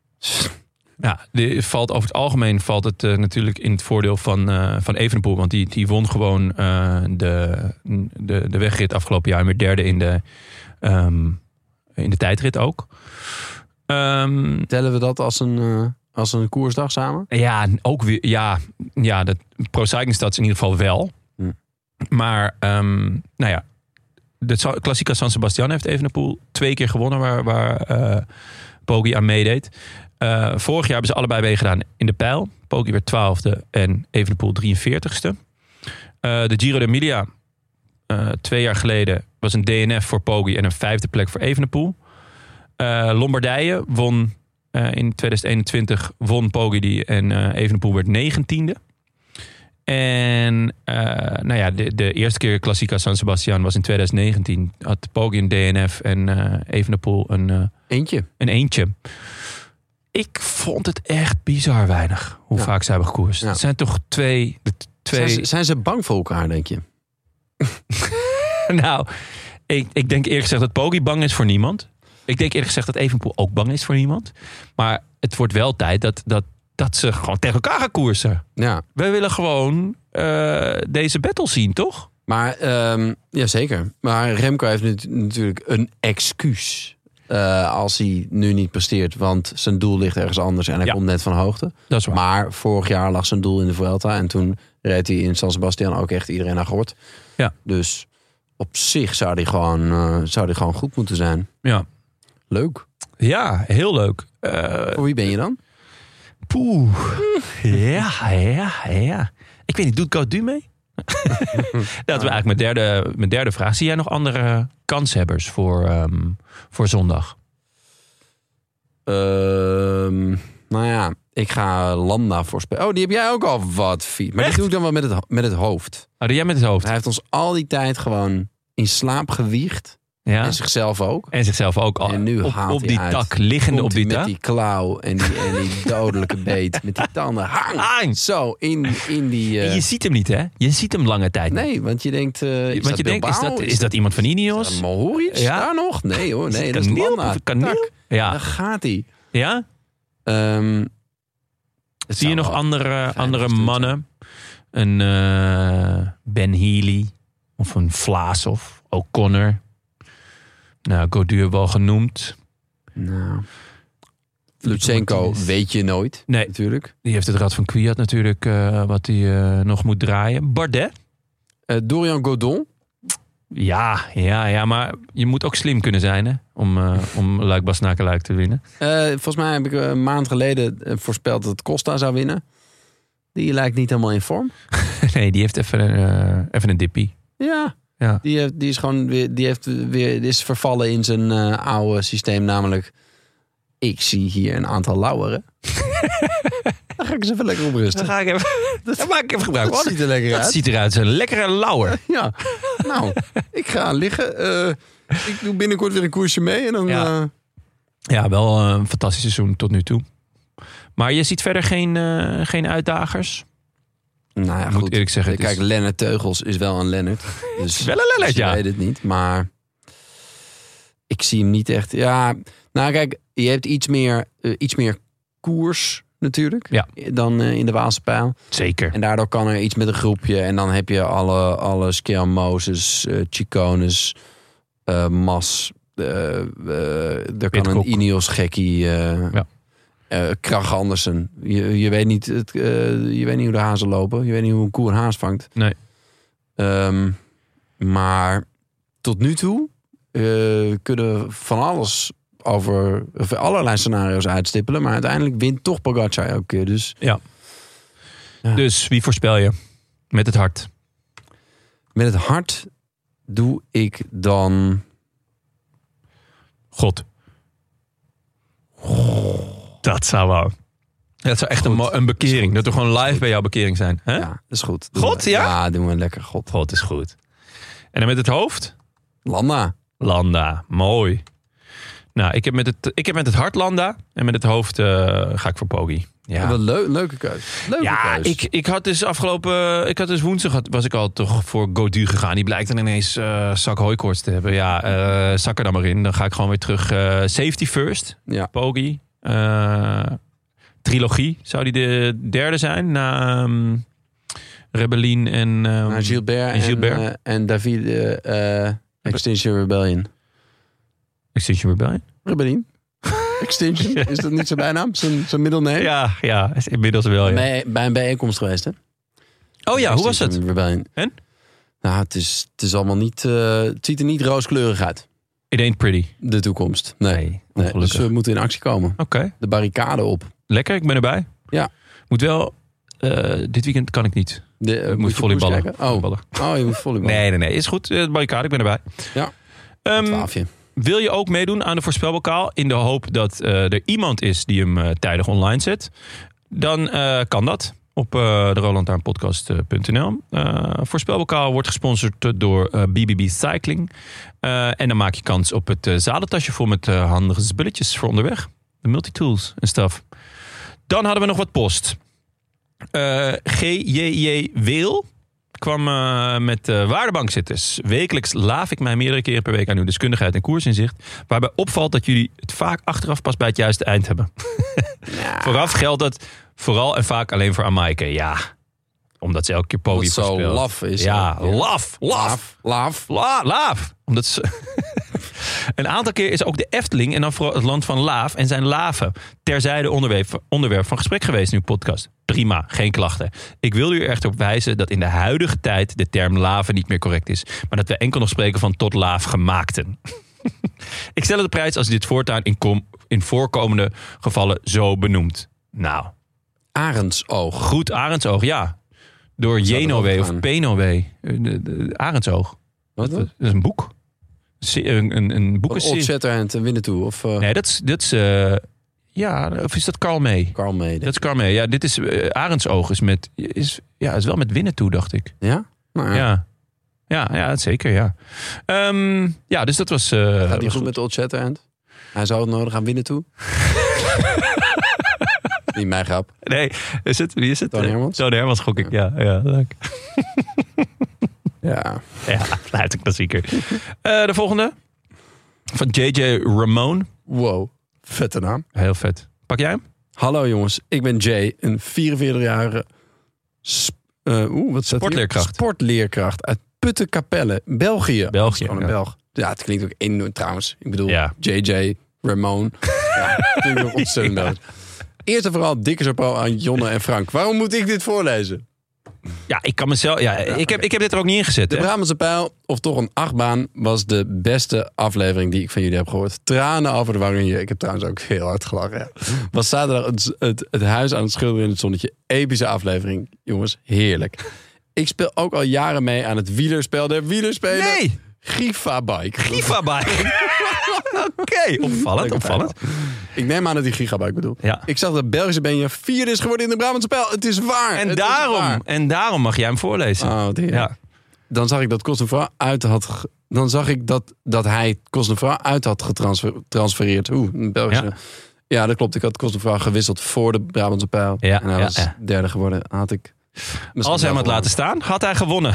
Ja, die valt over het algemeen valt het uh, natuurlijk in het voordeel van, uh, van Evenepoel. Want die, die won gewoon uh, de, de, de wegrit afgelopen jaar. En weer derde in de, um, in de tijdrit ook. Um, Tellen we dat als een, uh, als een koersdag samen? Ja, ook weer. Ja, ja de Pro Cycling Stats in ieder geval wel. Hm. Maar, um, nou ja. De Klassica San Sebastian heeft Evenepoel twee keer gewonnen. Waar, waar uh, Poggi aan meedeed. Uh, vorig jaar hebben ze allebei meegedaan in de pijl. Poggi werd twaalfde en Evenepoel drieënveertigste. Uh, de Giro d'Emilia, uh, twee jaar geleden, was een D N F voor Poggi en een vijfde plek voor Evenepoel. Uh, Lombardije won uh, in tweeduizend eenentwintig, won Poggi die en uh, Evenepoel werd negentiende. En uh, nou ja, de, de eerste keer Classica San Sebastian was in twintig negentien. Had Poggi een D N F en uh, Evenepoel een, uh, Eentje. een eentje. Ik vond het echt bizar weinig hoe ja. vaak ze hebben gekoerst. Ja. Het zijn toch twee... De t- twee... Zijn, ze, zijn ze bang voor elkaar, denk je? nou, ik, ik denk eerlijk gezegd dat Poggi bang is voor niemand. Ik denk eerlijk gezegd dat Evenepoel ook bang is voor niemand. Maar het wordt wel tijd dat, dat, dat ze gewoon tegen elkaar gaan koersen. Ja. We willen gewoon uh, deze battle zien, toch? Maar, um, ja zeker. Maar Remco heeft nu, natuurlijk een excuus. Uh, als hij nu niet presteert. Want zijn doel ligt ergens anders en hij ja. komt net van hoogte. Dat is waar. Maar vorig jaar lag zijn doel in de Vuelta. En toen reed hij in San Sebastian ook echt iedereen aan gort. Ja. Dus op zich zou hij gewoon, uh, zou hij gewoon goed moeten zijn. Ja. Leuk. Ja, heel leuk. Uh, Voor wie ben je dan? Poeh. Ja, ja, ja. Ik weet niet, doet Gaudu mee? Dat was eigenlijk mijn derde, mijn derde vraag. Zie jij nog andere kanshebbers voor, um, voor zondag? Um, nou ja, ik ga Landa voorspellen. Oh, die heb jij ook al wat fiets. Maar Echt? die doe ik dan wel met het, met het hoofd. Oh, doe jij met het hoofd? Hij heeft ons al die tijd gewoon in slaap gewiegd. Ja. En zichzelf ook. En zichzelf ook al En nu op, haalt op hij die uit. tak, liggende Komt op die hij tak. met die klauw en die, en die dodelijke beet. Met die tanden. Hang! Hang! Zo, in, in die... Uh... En je ziet hem niet, hè? Je ziet hem lange tijd niet. Nee, want je denkt... Uh, is Want je dat denkt, is Bilbao? dat, is dat iemand van Is Ineos? dat Mohoric? Ja. Daar nog? Nee hoor, nee, Is dat het is Kaneel? Landa. Of Kaneel? Tak. Ja. Daar gaat hij. Ja? Um, Zie je nog andere, andere mannen? Een uh, Ben Healy of een Vlaasov, O'Connor. Nou, Gaudu hebben we al genoemd. Nou, Lutsenko weet je nooit, nee. natuurlijk. Die heeft het Rad van Kwiat natuurlijk, uh, wat hij uh, nog moet draaien. Bardet. Uh, Dorian Godon. Ja, ja, ja, maar je moet ook slim kunnen zijn, hè? Om, uh, om Luik-Bastenaken-Luik te winnen. Uh, volgens mij heb ik een maand geleden voorspeld dat Costa zou winnen. Die lijkt niet helemaal in vorm. Nee, die heeft even, uh, even een dippie. Ja, ja. Die, heeft, die is gewoon weer, die heeft weer, die is vervallen in zijn uh, oude systeem, namelijk ik zie hier een aantal lauweren. Dan ga ik eens even lekker oprusten. Dan ga ik even, dan maak ik even gebruik. Dat ziet er lekker dat uit. ziet eruit als een lekkere lauwer. Ja, nou, ik ga liggen. Uh, ik doe binnenkort weer een koersje mee en dan. Ja, uh... ja wel een fantastisch seizoen tot nu toe. Maar je ziet verder geen, uh, geen uitdagers. Nou ja, moet goed. eerlijk zeggen. Kijk, is... Lennart Teugels is wel een Lennart. Dus, wel een Lennart, dus ja. Ik weet het niet, maar ik zie hem niet echt. Ja, nou kijk, je hebt iets meer, uh, iets meer koers natuurlijk ja. dan uh, in de Waalse Pijl. Zeker. En daardoor kan er iets met een groepje. En dan heb je alle, alle Skjern Moses, uh, Chicones, uh, Mas. Uh, uh, er kan Pidcock. een Ineos gekkie. Uh, ja. Uh, Krach Andersen. Je, je, weet niet het, uh, je weet niet hoe de hazen lopen. Je weet niet hoe een koe een haas vangt. Nee. Um, maar tot nu toe uh, kunnen we van alles over, over allerlei scenario's uitstippelen. Maar uiteindelijk wint toch Pogacar elke keer. Dus, ja. ja. Dus wie voorspel je? Met het hart. Met het hart doe ik dan... God. Dat zou wel. Dat zou echt een, mo- een bekering. Dat we gewoon live bij jouw bekering zijn. Hè? Ja, dat is goed. Doen God, we, ja? Ja, doen we lekker. God. God is goed. En dan met het hoofd? Landa. Landa. Mooi. Nou, ik heb met het, ik heb met het hart Landa. En met het hoofd uh, ga ik voor Poggi. Ja. Ja, wat leu- leuke keus. Leuke Ja, keus. ik, ik had dus afgelopen... Ik had dus woensdag had, was ik al toch voor Gaudu gegaan. Die blijkt dan ineens uh, zak hooikoorts te hebben. Ja, uh, zak er dan maar in. Dan ga ik gewoon weer terug. Uh, safety first. Ja. Poggi. Uh, trilogie. Zou die de derde zijn? Na um, Rebellin en... Um, Nou, Gilbert en, Gilbert. en, uh, en David uh, uh, Extinction Rebellion. Extinction Rebellion? Rebellion? Extinction? Is dat niet zijn bijnaam? Zijn, zijn middelneem? Ja, ja, is inmiddels wel. Ja. Bij, bij een bijeenkomst geweest, hè? Oh ja, hoe was het? Rebellion. En? Nou, het is, het is allemaal niet... Uh, het ziet er niet rooskleurig uit. It ain't pretty. De toekomst. Nee. Nee, nee dus we moeten in actie komen. Oké. Okay. De barricade op. Lekker, ik ben erbij. Ja. Moet wel... Uh, dit weekend kan ik niet. De, uh, ik moet, moet volleyballen. Oh. volleyballen. Oh, je moet volleyballen. Nee, nee, nee. Is goed. De barricade, ik ben erbij. Ja. Um, wil je ook meedoen aan de voorspelbokaal in de hoop dat uh, er iemand is die hem uh, tijdig online zet? Dan uh, kan dat. op uh, de roland lantaarn podcast punt n l. Uh, voorspelbokaal wordt gesponsord door uh, B B B Cycling. Uh, en dan maak je kans op het uh, zadeltasje vol met uh, handige spulletjes voor onderweg. De multitools en stuff. Dan hadden we nog wat post. Uh, G J J Weel kwam uh, met uh, waardebankzitters. Wekelijks laaf ik mij meerdere keren per week aan uw deskundigheid en koersinzicht. Waarbij opvalt dat jullie het vaak achteraf pas bij het juiste eind hebben. Ja. Vooraf geldt dat vooral en vaak alleen voor Amaike. Ja, omdat ze elke keer podium voorspelt. Zo laf is. Ja, ja. laf, laf, laf, laf, laf. Omdat ze... Een aantal keer is ook de Efteling en dan vooral het land van Laaf en zijn laven terzijde onderwerp, onderwerp van gesprek geweest in uw podcast. Prima, geen klachten. Ik wil u er echt op wijzen dat in de huidige tijd de term laven niet meer correct is, maar dat we enkel nog spreken van tot laaf gemaakten. Ik stel het op prijs als dit voortaan in, kom, in voorkomende gevallen zo benoemd. Nou. Arendsoog. Goed, Arendsoog, ja. Door Jenowe of Penowe. De, de, Arendsoog. Wat? Dat is een boek. Een, een, een boek is Old Shatterhand en Winnetou of uh... nee, dat is dat is uh, ja, of is dat Carl May? Carl May. Dat is Carl May. Ja, dit is uh, Arendsoog is met is ja, is wel met Winnetou, dacht ik. Ja? Nou, ja. Ja. Ja, ja, zeker, ja. Um, ja, dus dat was uh, gaat hij goed met Old Shatterhand? Hij zou het nodig aan Winnetou. Niet mijn grap. Nee, is het wie is het? Toon Hermans. Toon Hermans gok ik. Ja, ja, leuk. Ja. Ja, blijft een klassieker. Uh, de volgende. Van J J Ramone. Wow, vette naam. Heel vet. Pak jij hem? Hallo jongens, ik ben Jay, een vierenveertigjarige sp- uh, oeh, wat staat sportleerkracht. Hier? Sportleerkracht uit Puttenkapelle, België. België, Gewoon een ja. Belg. Ja, het klinkt ook enorm trouwens. Ik bedoel, ja. J J Ramone. Ja, het klinkt ook ontzettend ja. Belgisch. Eerst en vooral dikke chapeau aan Jonne en Frank. Waarom moet ik dit voorlezen? Ja, ik kan mezelf. Ja, ik heb, ik heb dit er ook niet in gezet. De hè? Brabantse Pijl, of toch een achtbaan, was de beste aflevering die ik van jullie heb gehoord. Tranen over de wangen hier. Ik heb trouwens ook heel hard gelachen. Ja. Was zaterdag het, het, het huis aan het schilderen in het zonnetje. Epische aflevering. Jongens, heerlijk. Ik speel ook al jaren mee aan het wielerspel der wielerspelen. Nee! Gigabike. Gigabike. Oké, okay. opvallend, opvallend. Ik neem aan dat hij Gigabike bedoelt. Ja. Ik zag dat Belgische Benja vierde is geworden in de Brabantse Pijl. Het is waar. En, het daarom, is waar. en daarom mag jij hem voorlezen. Oh, ja. Dan zag ik dat Cosnefroid uit had... Ge- dan zag ik dat, dat hij Cosnefroid uit had getransfereerd. Oeh, een Belgische... Ja. ja, dat klopt. Ik had Cosnefroid gewisseld voor de Brabantse Pijl. Ja, en hij ja, was ja. derde geworden. Had ik... Als hij hem had laten staan, had hij gewonnen.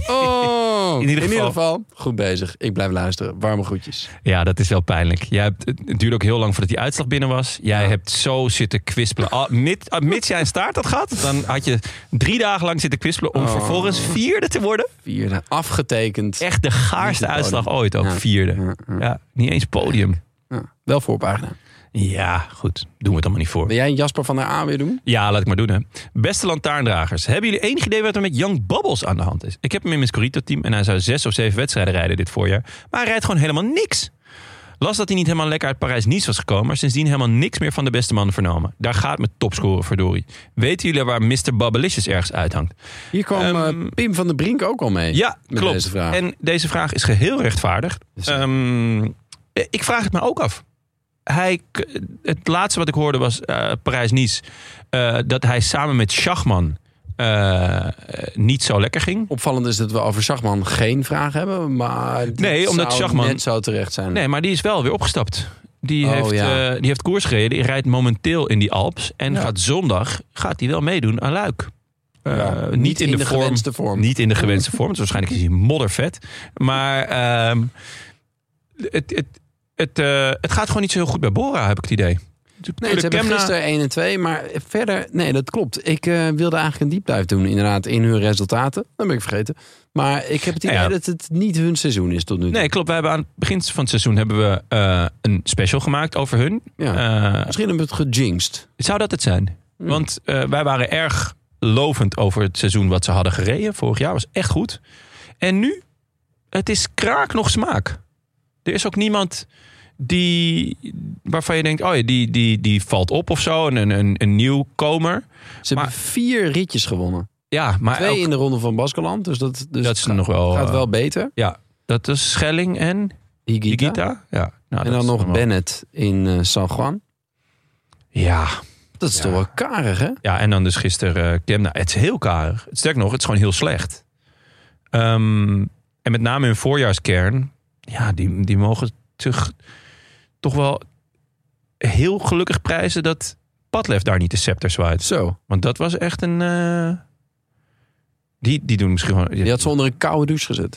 Oh, in, ieder in ieder geval. geval, goed bezig. Ik blijf luisteren. Warme groetjes. Ja, dat is wel pijnlijk. Jij hebt, het duurde ook heel lang voordat die uitslag binnen was. Jij ja. hebt zo zitten kwispelen. Al, mits, mits jij een staart had gehad, dan had je drie dagen lang zitten kwispelen om oh. vervolgens vierde te worden. Vierde, afgetekend. Echt de gaarste uitslag ooit ook, ja. vierde. Ja, ja. ja, niet eens podium. Ja. Wel voorpagina. Ja, goed. Doen we het allemaal niet voor. Wil jij Jasper van der A weer doen? Ja, laat ik maar doen. Hè. Beste lantaarndragers. Hebben jullie enig idee wat er met Young Bubbles aan de hand is? Ik heb hem in mijn Scorito-team en hij zou zes of zeven wedstrijden rijden dit voorjaar. Maar hij rijdt gewoon helemaal niks. Las dat hij niet helemaal lekker uit Parijs-Nice was gekomen, maar sindsdien helemaal niks meer van de beste man vernomen. Daar gaat met topscorer, verdorie. Weten jullie waar mister Bubblicious ergens uithangt? Hier kwam um, uh, Pim van der Brink ook al mee. Ja, met klopt. Deze vraag. En deze vraag is geheel rechtvaardig. Um, ik vraag het me ook af. Hij, het laatste wat ik hoorde was uh, Parijs-Nice. Uh, dat hij samen met Schachman uh, niet zo lekker ging. Opvallend is dat we over Schachman geen vraag hebben. Maar nee, omdat zou Schachman net zo terecht zijn. Nee, maar die is wel weer opgestapt. Die, oh, heeft, ja. uh, die heeft koers gereden. Die rijdt momenteel in die Alps. En ja. gaat zondag gaat hij wel meedoen aan Luik. Uh, ja, niet, niet in, in de, de vorm, gewenste vorm. Niet in de gewenste vorm. Dus waarschijnlijk is hij moddervet. Maar uh, het... het Het, uh, het gaat gewoon niet zo heel goed bij Bora, heb ik het idee. Nee, ze hebben Kemna... gisteren één en twee, maar verder... Nee, dat klopt. Ik uh, wilde eigenlijk een deep dive doen, inderdaad, in hun resultaten. Dat ben ik vergeten. Maar ik heb het idee ja, ja. dat het niet hun seizoen is tot nu toe. Nee, klopt. We hebben aan het begin van het seizoen hebben we uh, een special gemaakt over hun. Ja, uh, misschien hebben we het gejinxed. Zou dat het zijn? Hmm. Want uh, wij waren erg lovend over het seizoen wat ze hadden gereden. Vorig jaar was echt goed. En nu, het is kraak nog smaak. Er is ook niemand die waarvan je denkt, oh ja, die, die, die valt op of zo. Een, een, een nieuwkomer. Ze maar, hebben vier ritjes gewonnen. Ja, maar Twee ook, in de ronde van Baskeland. Dus dat, dus dat is nog wel, gaat wel beter. Ja, dat is Schelling en Higita. Higita. Ja, nou, en dan nog Bennett in uh, San Juan. Ja. Dat Dat is Ja. toch wel karig, hè? Ja, en dan dus gisteren uh, Cam. Nou, het is heel karig. Sterker nog, het is gewoon heel slecht. Um, en met name hun voorjaarskern. Ja, die, die mogen zich toch wel heel gelukkig prijzen dat Padlef daar niet de scepter zwaait. Zo. Want dat was echt een... Uh, die, die doen misschien gewoon... Die had ze onder een koude douche gezet.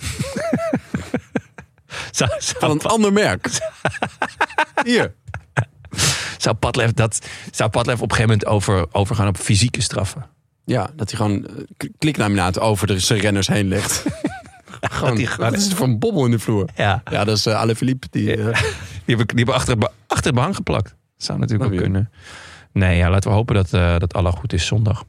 zou, zou Van een Pad, ander merk. Hier. Zou Padlef, dat, zou Padlef op een gegeven moment over, overgaan op fysieke straffen? Ja, dat hij gewoon uh, kliklaminaat over de zijn renners heen legt. Gewoon, die gewoon- dat is voor een bobbel in de vloer. Ja. Ja, dat is uh, Alaphilippe. Die, uh, Die hebben, die hebben achter, het be- achter het behang geplakt. Dat zou natuurlijk Nou, ook weer. kunnen. Nee, ja, laten we hopen dat, uh, dat Allah goed is zondag.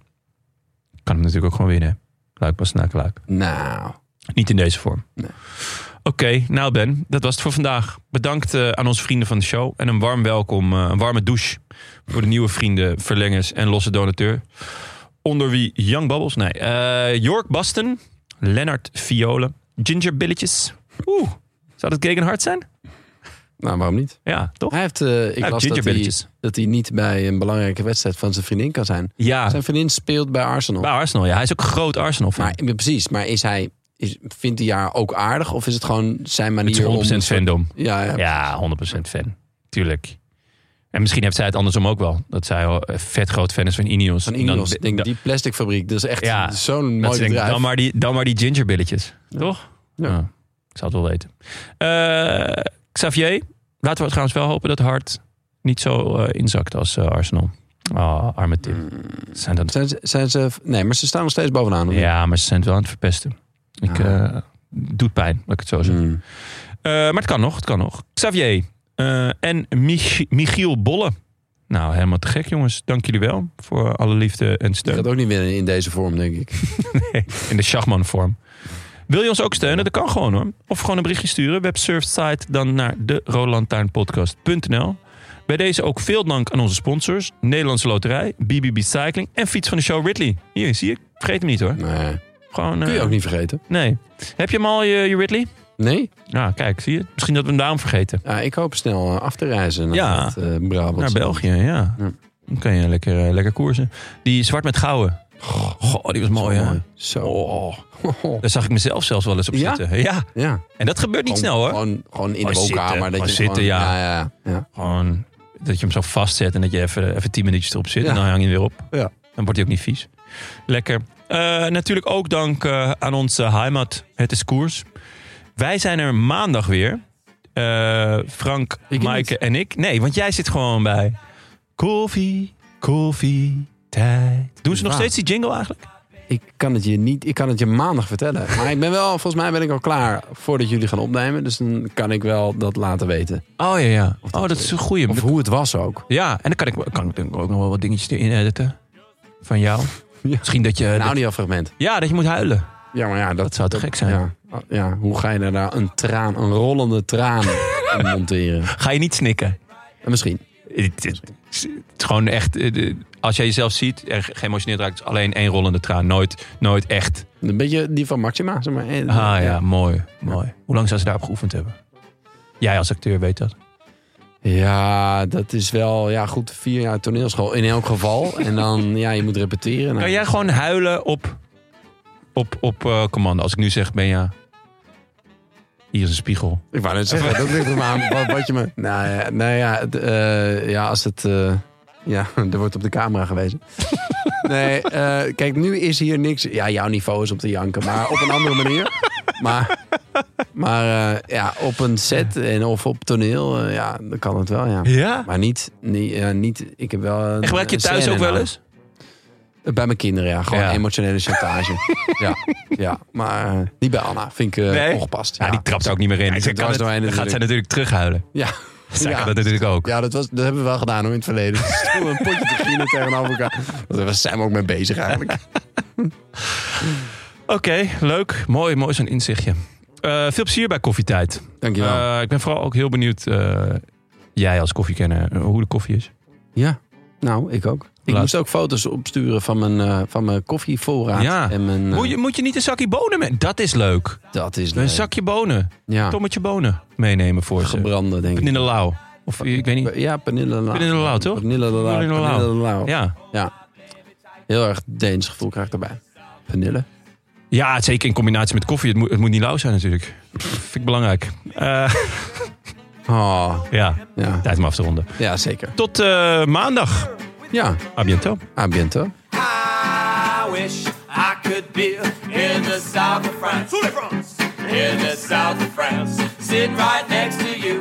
Kan hem natuurlijk ook gewoon winnen. Luik pas na luik. nou, Niet in deze vorm. Nee. Oké, okay, nou Ben, dat was het voor vandaag. Bedankt uh, aan onze vrienden van de show. En een warm welkom, uh, een warme douche voor de nieuwe vrienden, verlengers en losse donateur. Onder wie Young Bubbles, nee, uh, York Baston, Lennart Violen, Ginger Billetjes. Oeh, zou dat Gegenhard zijn? nou, waarom niet? Ja, toch? Hij heeft, uh, ik Ja, las dat hij, gingerbilletjes. dat hij niet bij een belangrijke wedstrijd van zijn vriendin kan zijn. Ja, Zijn vriendin speelt bij Arsenal. bij Arsenal. Ja, hij is ook een groot Arsenal-fan. Maar, ja, precies, maar is hij, is, vindt hij haar ook aardig? Of is het gewoon zijn manier Het is honderd procent om... fandom. Ja, ja. Ja, honderd procent fan. Tuurlijk. En misschien heeft zij het andersom ook wel. Dat zij al een vet groot fan is van Ineos. Van En dan- Ineos, denk, dan- die plasticfabriek, dat is echt Ja, zo'n dat mooi ze denkt, bedrijf. dan, maar die, dan maar die gingerbilletjes. Toch? Ja. Ja, ik zou het wel weten. Uh, Xavier, laten we trouwens wel hopen dat Hart niet zo uh, inzakt als uh, Arsenal. Oh, arme Tim. Zijn dat... Zijn ze, zijn ze, nee, maar ze staan nog steeds bovenaan. of niet? Ja, maar ze zijn het wel aan het verpesten. Ik, uh, doet pijn, laat ik het zo zeggen. Mm. Uh, maar het kan nog, het kan nog. Xavier uh, en Mich- Michiel Bolle. Nou, helemaal te gek jongens. Dank jullie wel voor alle liefde en Die steun. gaat ook niet winnen in deze vorm, denk ik. Nee, in de Schachman vorm. Wil je ons ook steunen? Dat kan gewoon hoor. Of gewoon een berichtje sturen. Websurf site dan naar de rodelantaarnpodcast punt n l. Bij deze ook veel dank aan onze sponsors. Nederlandse Loterij, B B B Cycling en fiets van de show Ridley. Hier, zie je? Vergeet hem niet hoor. Nee, Gewoon, kun je uh, ook niet vergeten. Nee. Heb je hem al, je, je Ridley? Nee? Ja, kijk, zie je? Misschien dat we hem daarom vergeten. Ja, ik hoop snel uh, af te reizen naar Ja. het, uh, Brabant. Naar België, ja. Ja. Dan kan je lekker, uh, lekker koersen. Die zwart met gouden. Goh, die was mooi hè. Mooi. Zo. Oh, daar zag ik mezelf zelfs wel eens op Ja? zitten. Ja, Ja. en dat gebeurt niet Gewoon- snel hoor. Gewoon, gewoon in Gewoon de zitten, woonkamer. Dat gewoon je zitten, gewoon, ja. Ja, ja, ja. Gewoon dat je hem zo vastzet en dat je even, even tien minuutjes erop zit. Ja. En dan hang je hem weer op. Ja. Dan wordt hij ook niet vies. Lekker. Uh, natuurlijk ook dank uh, aan onze heimat. Het is koers. Wij zijn er maandag weer. Uh, Frank, Ik Maaike niet. en ik. Nee, want jij zit gewoon bij koffie, koffie, tijd. Doen ze nog Waar? steeds die jingle eigenlijk? Ik kan het je niet, ik kan het je maandag vertellen. Maar ik ben wel, volgens mij ben ik al klaar voordat jullie gaan opnemen. Dus dan kan ik wel dat laten weten. Oh ja, ja. Of Oh, dat dat is een goeie. Of hoe het was ook. Ja, en dan kan ik, kan ik denk ik ook nog wel wat dingetjes erin editen. Van jou. Ja. Misschien dat je... Een dat- audiofragment. ja, dat je moet huilen. Ja, maar ja, dat, Dat zou te gek zijn. Ja, ja, hoe ga je er daar een traan, een rollende traan in monteren? Ga je niet snikken? En misschien. Het, het- het is gewoon echt... eh, de- Als jij jezelf ziet, er geëmotioneerd raakt, is alleen één rollende traan. Nooit, nooit echt. Een beetje die van Maxima. Zeg maar. Eh, Ah ja, mooi. mooi. Hoe lang zou ze daarop geoefend hebben? Jij als acteur weet dat. Ja, dat is wel ja, goed vier jaar toneelschool in elk geval. En dan, ja, je moet repeteren. Nou, Kan jij gewoon huilen op, op, op uh, commando? Als ik nu zeg, ben je... Hier is een spiegel. Ik wou net zeggen, dat ligt er maar aan wat, wat je me... Nou ja, nou ja, het, uh, ja als het... Uh, ja, er wordt op de camera gewezen. Nee, uh, kijk, nu is hier niks... Ja, jouw niveau is op te janken, maar op een andere manier. Maar, maar uh, ja, op een set en of op toneel, uh, ja, dan kan het wel, ja. Ja? Maar niet... niet, uh, niet ik heb wel een, En gebruik je een thuis scène ook wel nou. eens? Bij mijn kinderen, ja. Gewoon Ja. emotionele chantage. ja, ja, maar uh, niet bij Anna. Vind ik uh, Nee? ongepast. Ja, die trapt er ook niet meer in. Ja, Dus die dan, dwars kan het- doorheen dan gaat zij natuurlijk. natuurlijk terughuilen. Ja. Zij Ja. kan dat natuurlijk ook. Ja, dat, was, dat hebben we wel gedaan hoor, in het verleden. Stonden een potje te gieren tegenover elkaar. Daar zijn we ook mee bezig eigenlijk. Oké, okay, leuk. Mooi, mooi zo'n inzichtje. Uh, veel plezier bij Koffietijd. Dankjewel. Uh, ik ben vooral ook heel benieuwd, uh, jij als koffiekenner, uh, hoe de koffie is. Ja, nou, ik ook. Ik Laat. moest ook foto's opsturen van mijn, uh, van mijn koffievoorraad. Ja. En mijn, uh, Moet je, moet je niet een zakje bonen mee? Dat is leuk. dat is Een leuk. zakje bonen. Ja, Tommetje bonen meenemen voor ze. gebrande denk ik. In de lauw. Of ik weet niet. Ja, Pernille Lau. Pernille Lau, toch? Pernille Lau. Pernille Lau. Pernille Lau. Ja. ja. Heel erg Deens gevoel krijg ik erbij. Vanille. Ja, zeker in combinatie met koffie. Het moet, het moet niet lauw zijn natuurlijk. Vind ik belangrijk. Uh, oh. Ja, ja, tijd om af te ronden. Ja, zeker. Tot uh, maandag. Ja. A biento. A biento. I wish I could be in the south of France. In the south of France. Sitting right next to you.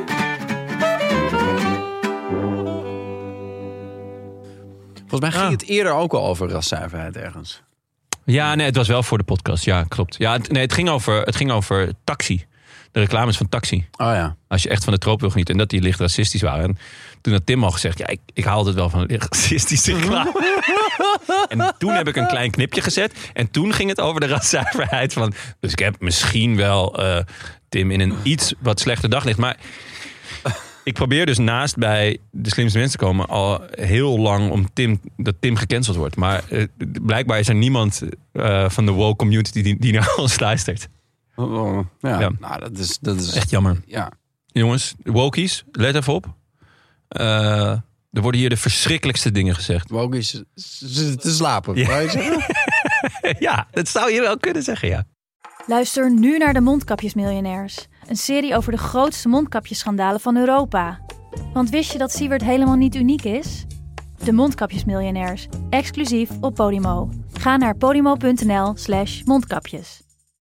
Volgens mij ging ah. het eerder ook al over raszuiverheid ergens. Ja, nee, het was wel voor de podcast. Ja, klopt. Ja, het, nee, het ging over, het ging over taxi. De reclames van taxi. Oh ja. Als je echt van de troop wil genieten. En dat die licht racistisch waren. En toen had Tim al gezegd, ja, ik, ik haal het wel van licht racistische reclame. En toen heb ik een klein knipje gezet. En toen ging het over de raszuiverheid van. Dus ik heb misschien wel uh, Tim in een iets wat slechter daglicht. Maar ik probeer dus naast bij de slimste mensen te komen al heel lang om Tim, dat Tim gecanceld wordt. Maar uh, blijkbaar is er niemand uh, van de woke community die, die naar ons luistert. Oh, oh. Ja, Ja. nou dat is, dat is Echt jammer. Ja. Jongens, wokies, let even op. Uh, er worden hier de verschrikkelijkste dingen gezegd. Woke is te slapen. Ja. Wou je zeggen? Ja, dat zou je wel kunnen zeggen, ja. Luister nu naar de Mondkapjesmiljonairs. Een serie over de grootste mondkapjesschandalen van Europa. Want wist je dat Siewert helemaal niet uniek is? De Mondkapjesmiljonairs, exclusief op Podimo. Ga naar podimo punt n l slash mondkapjes.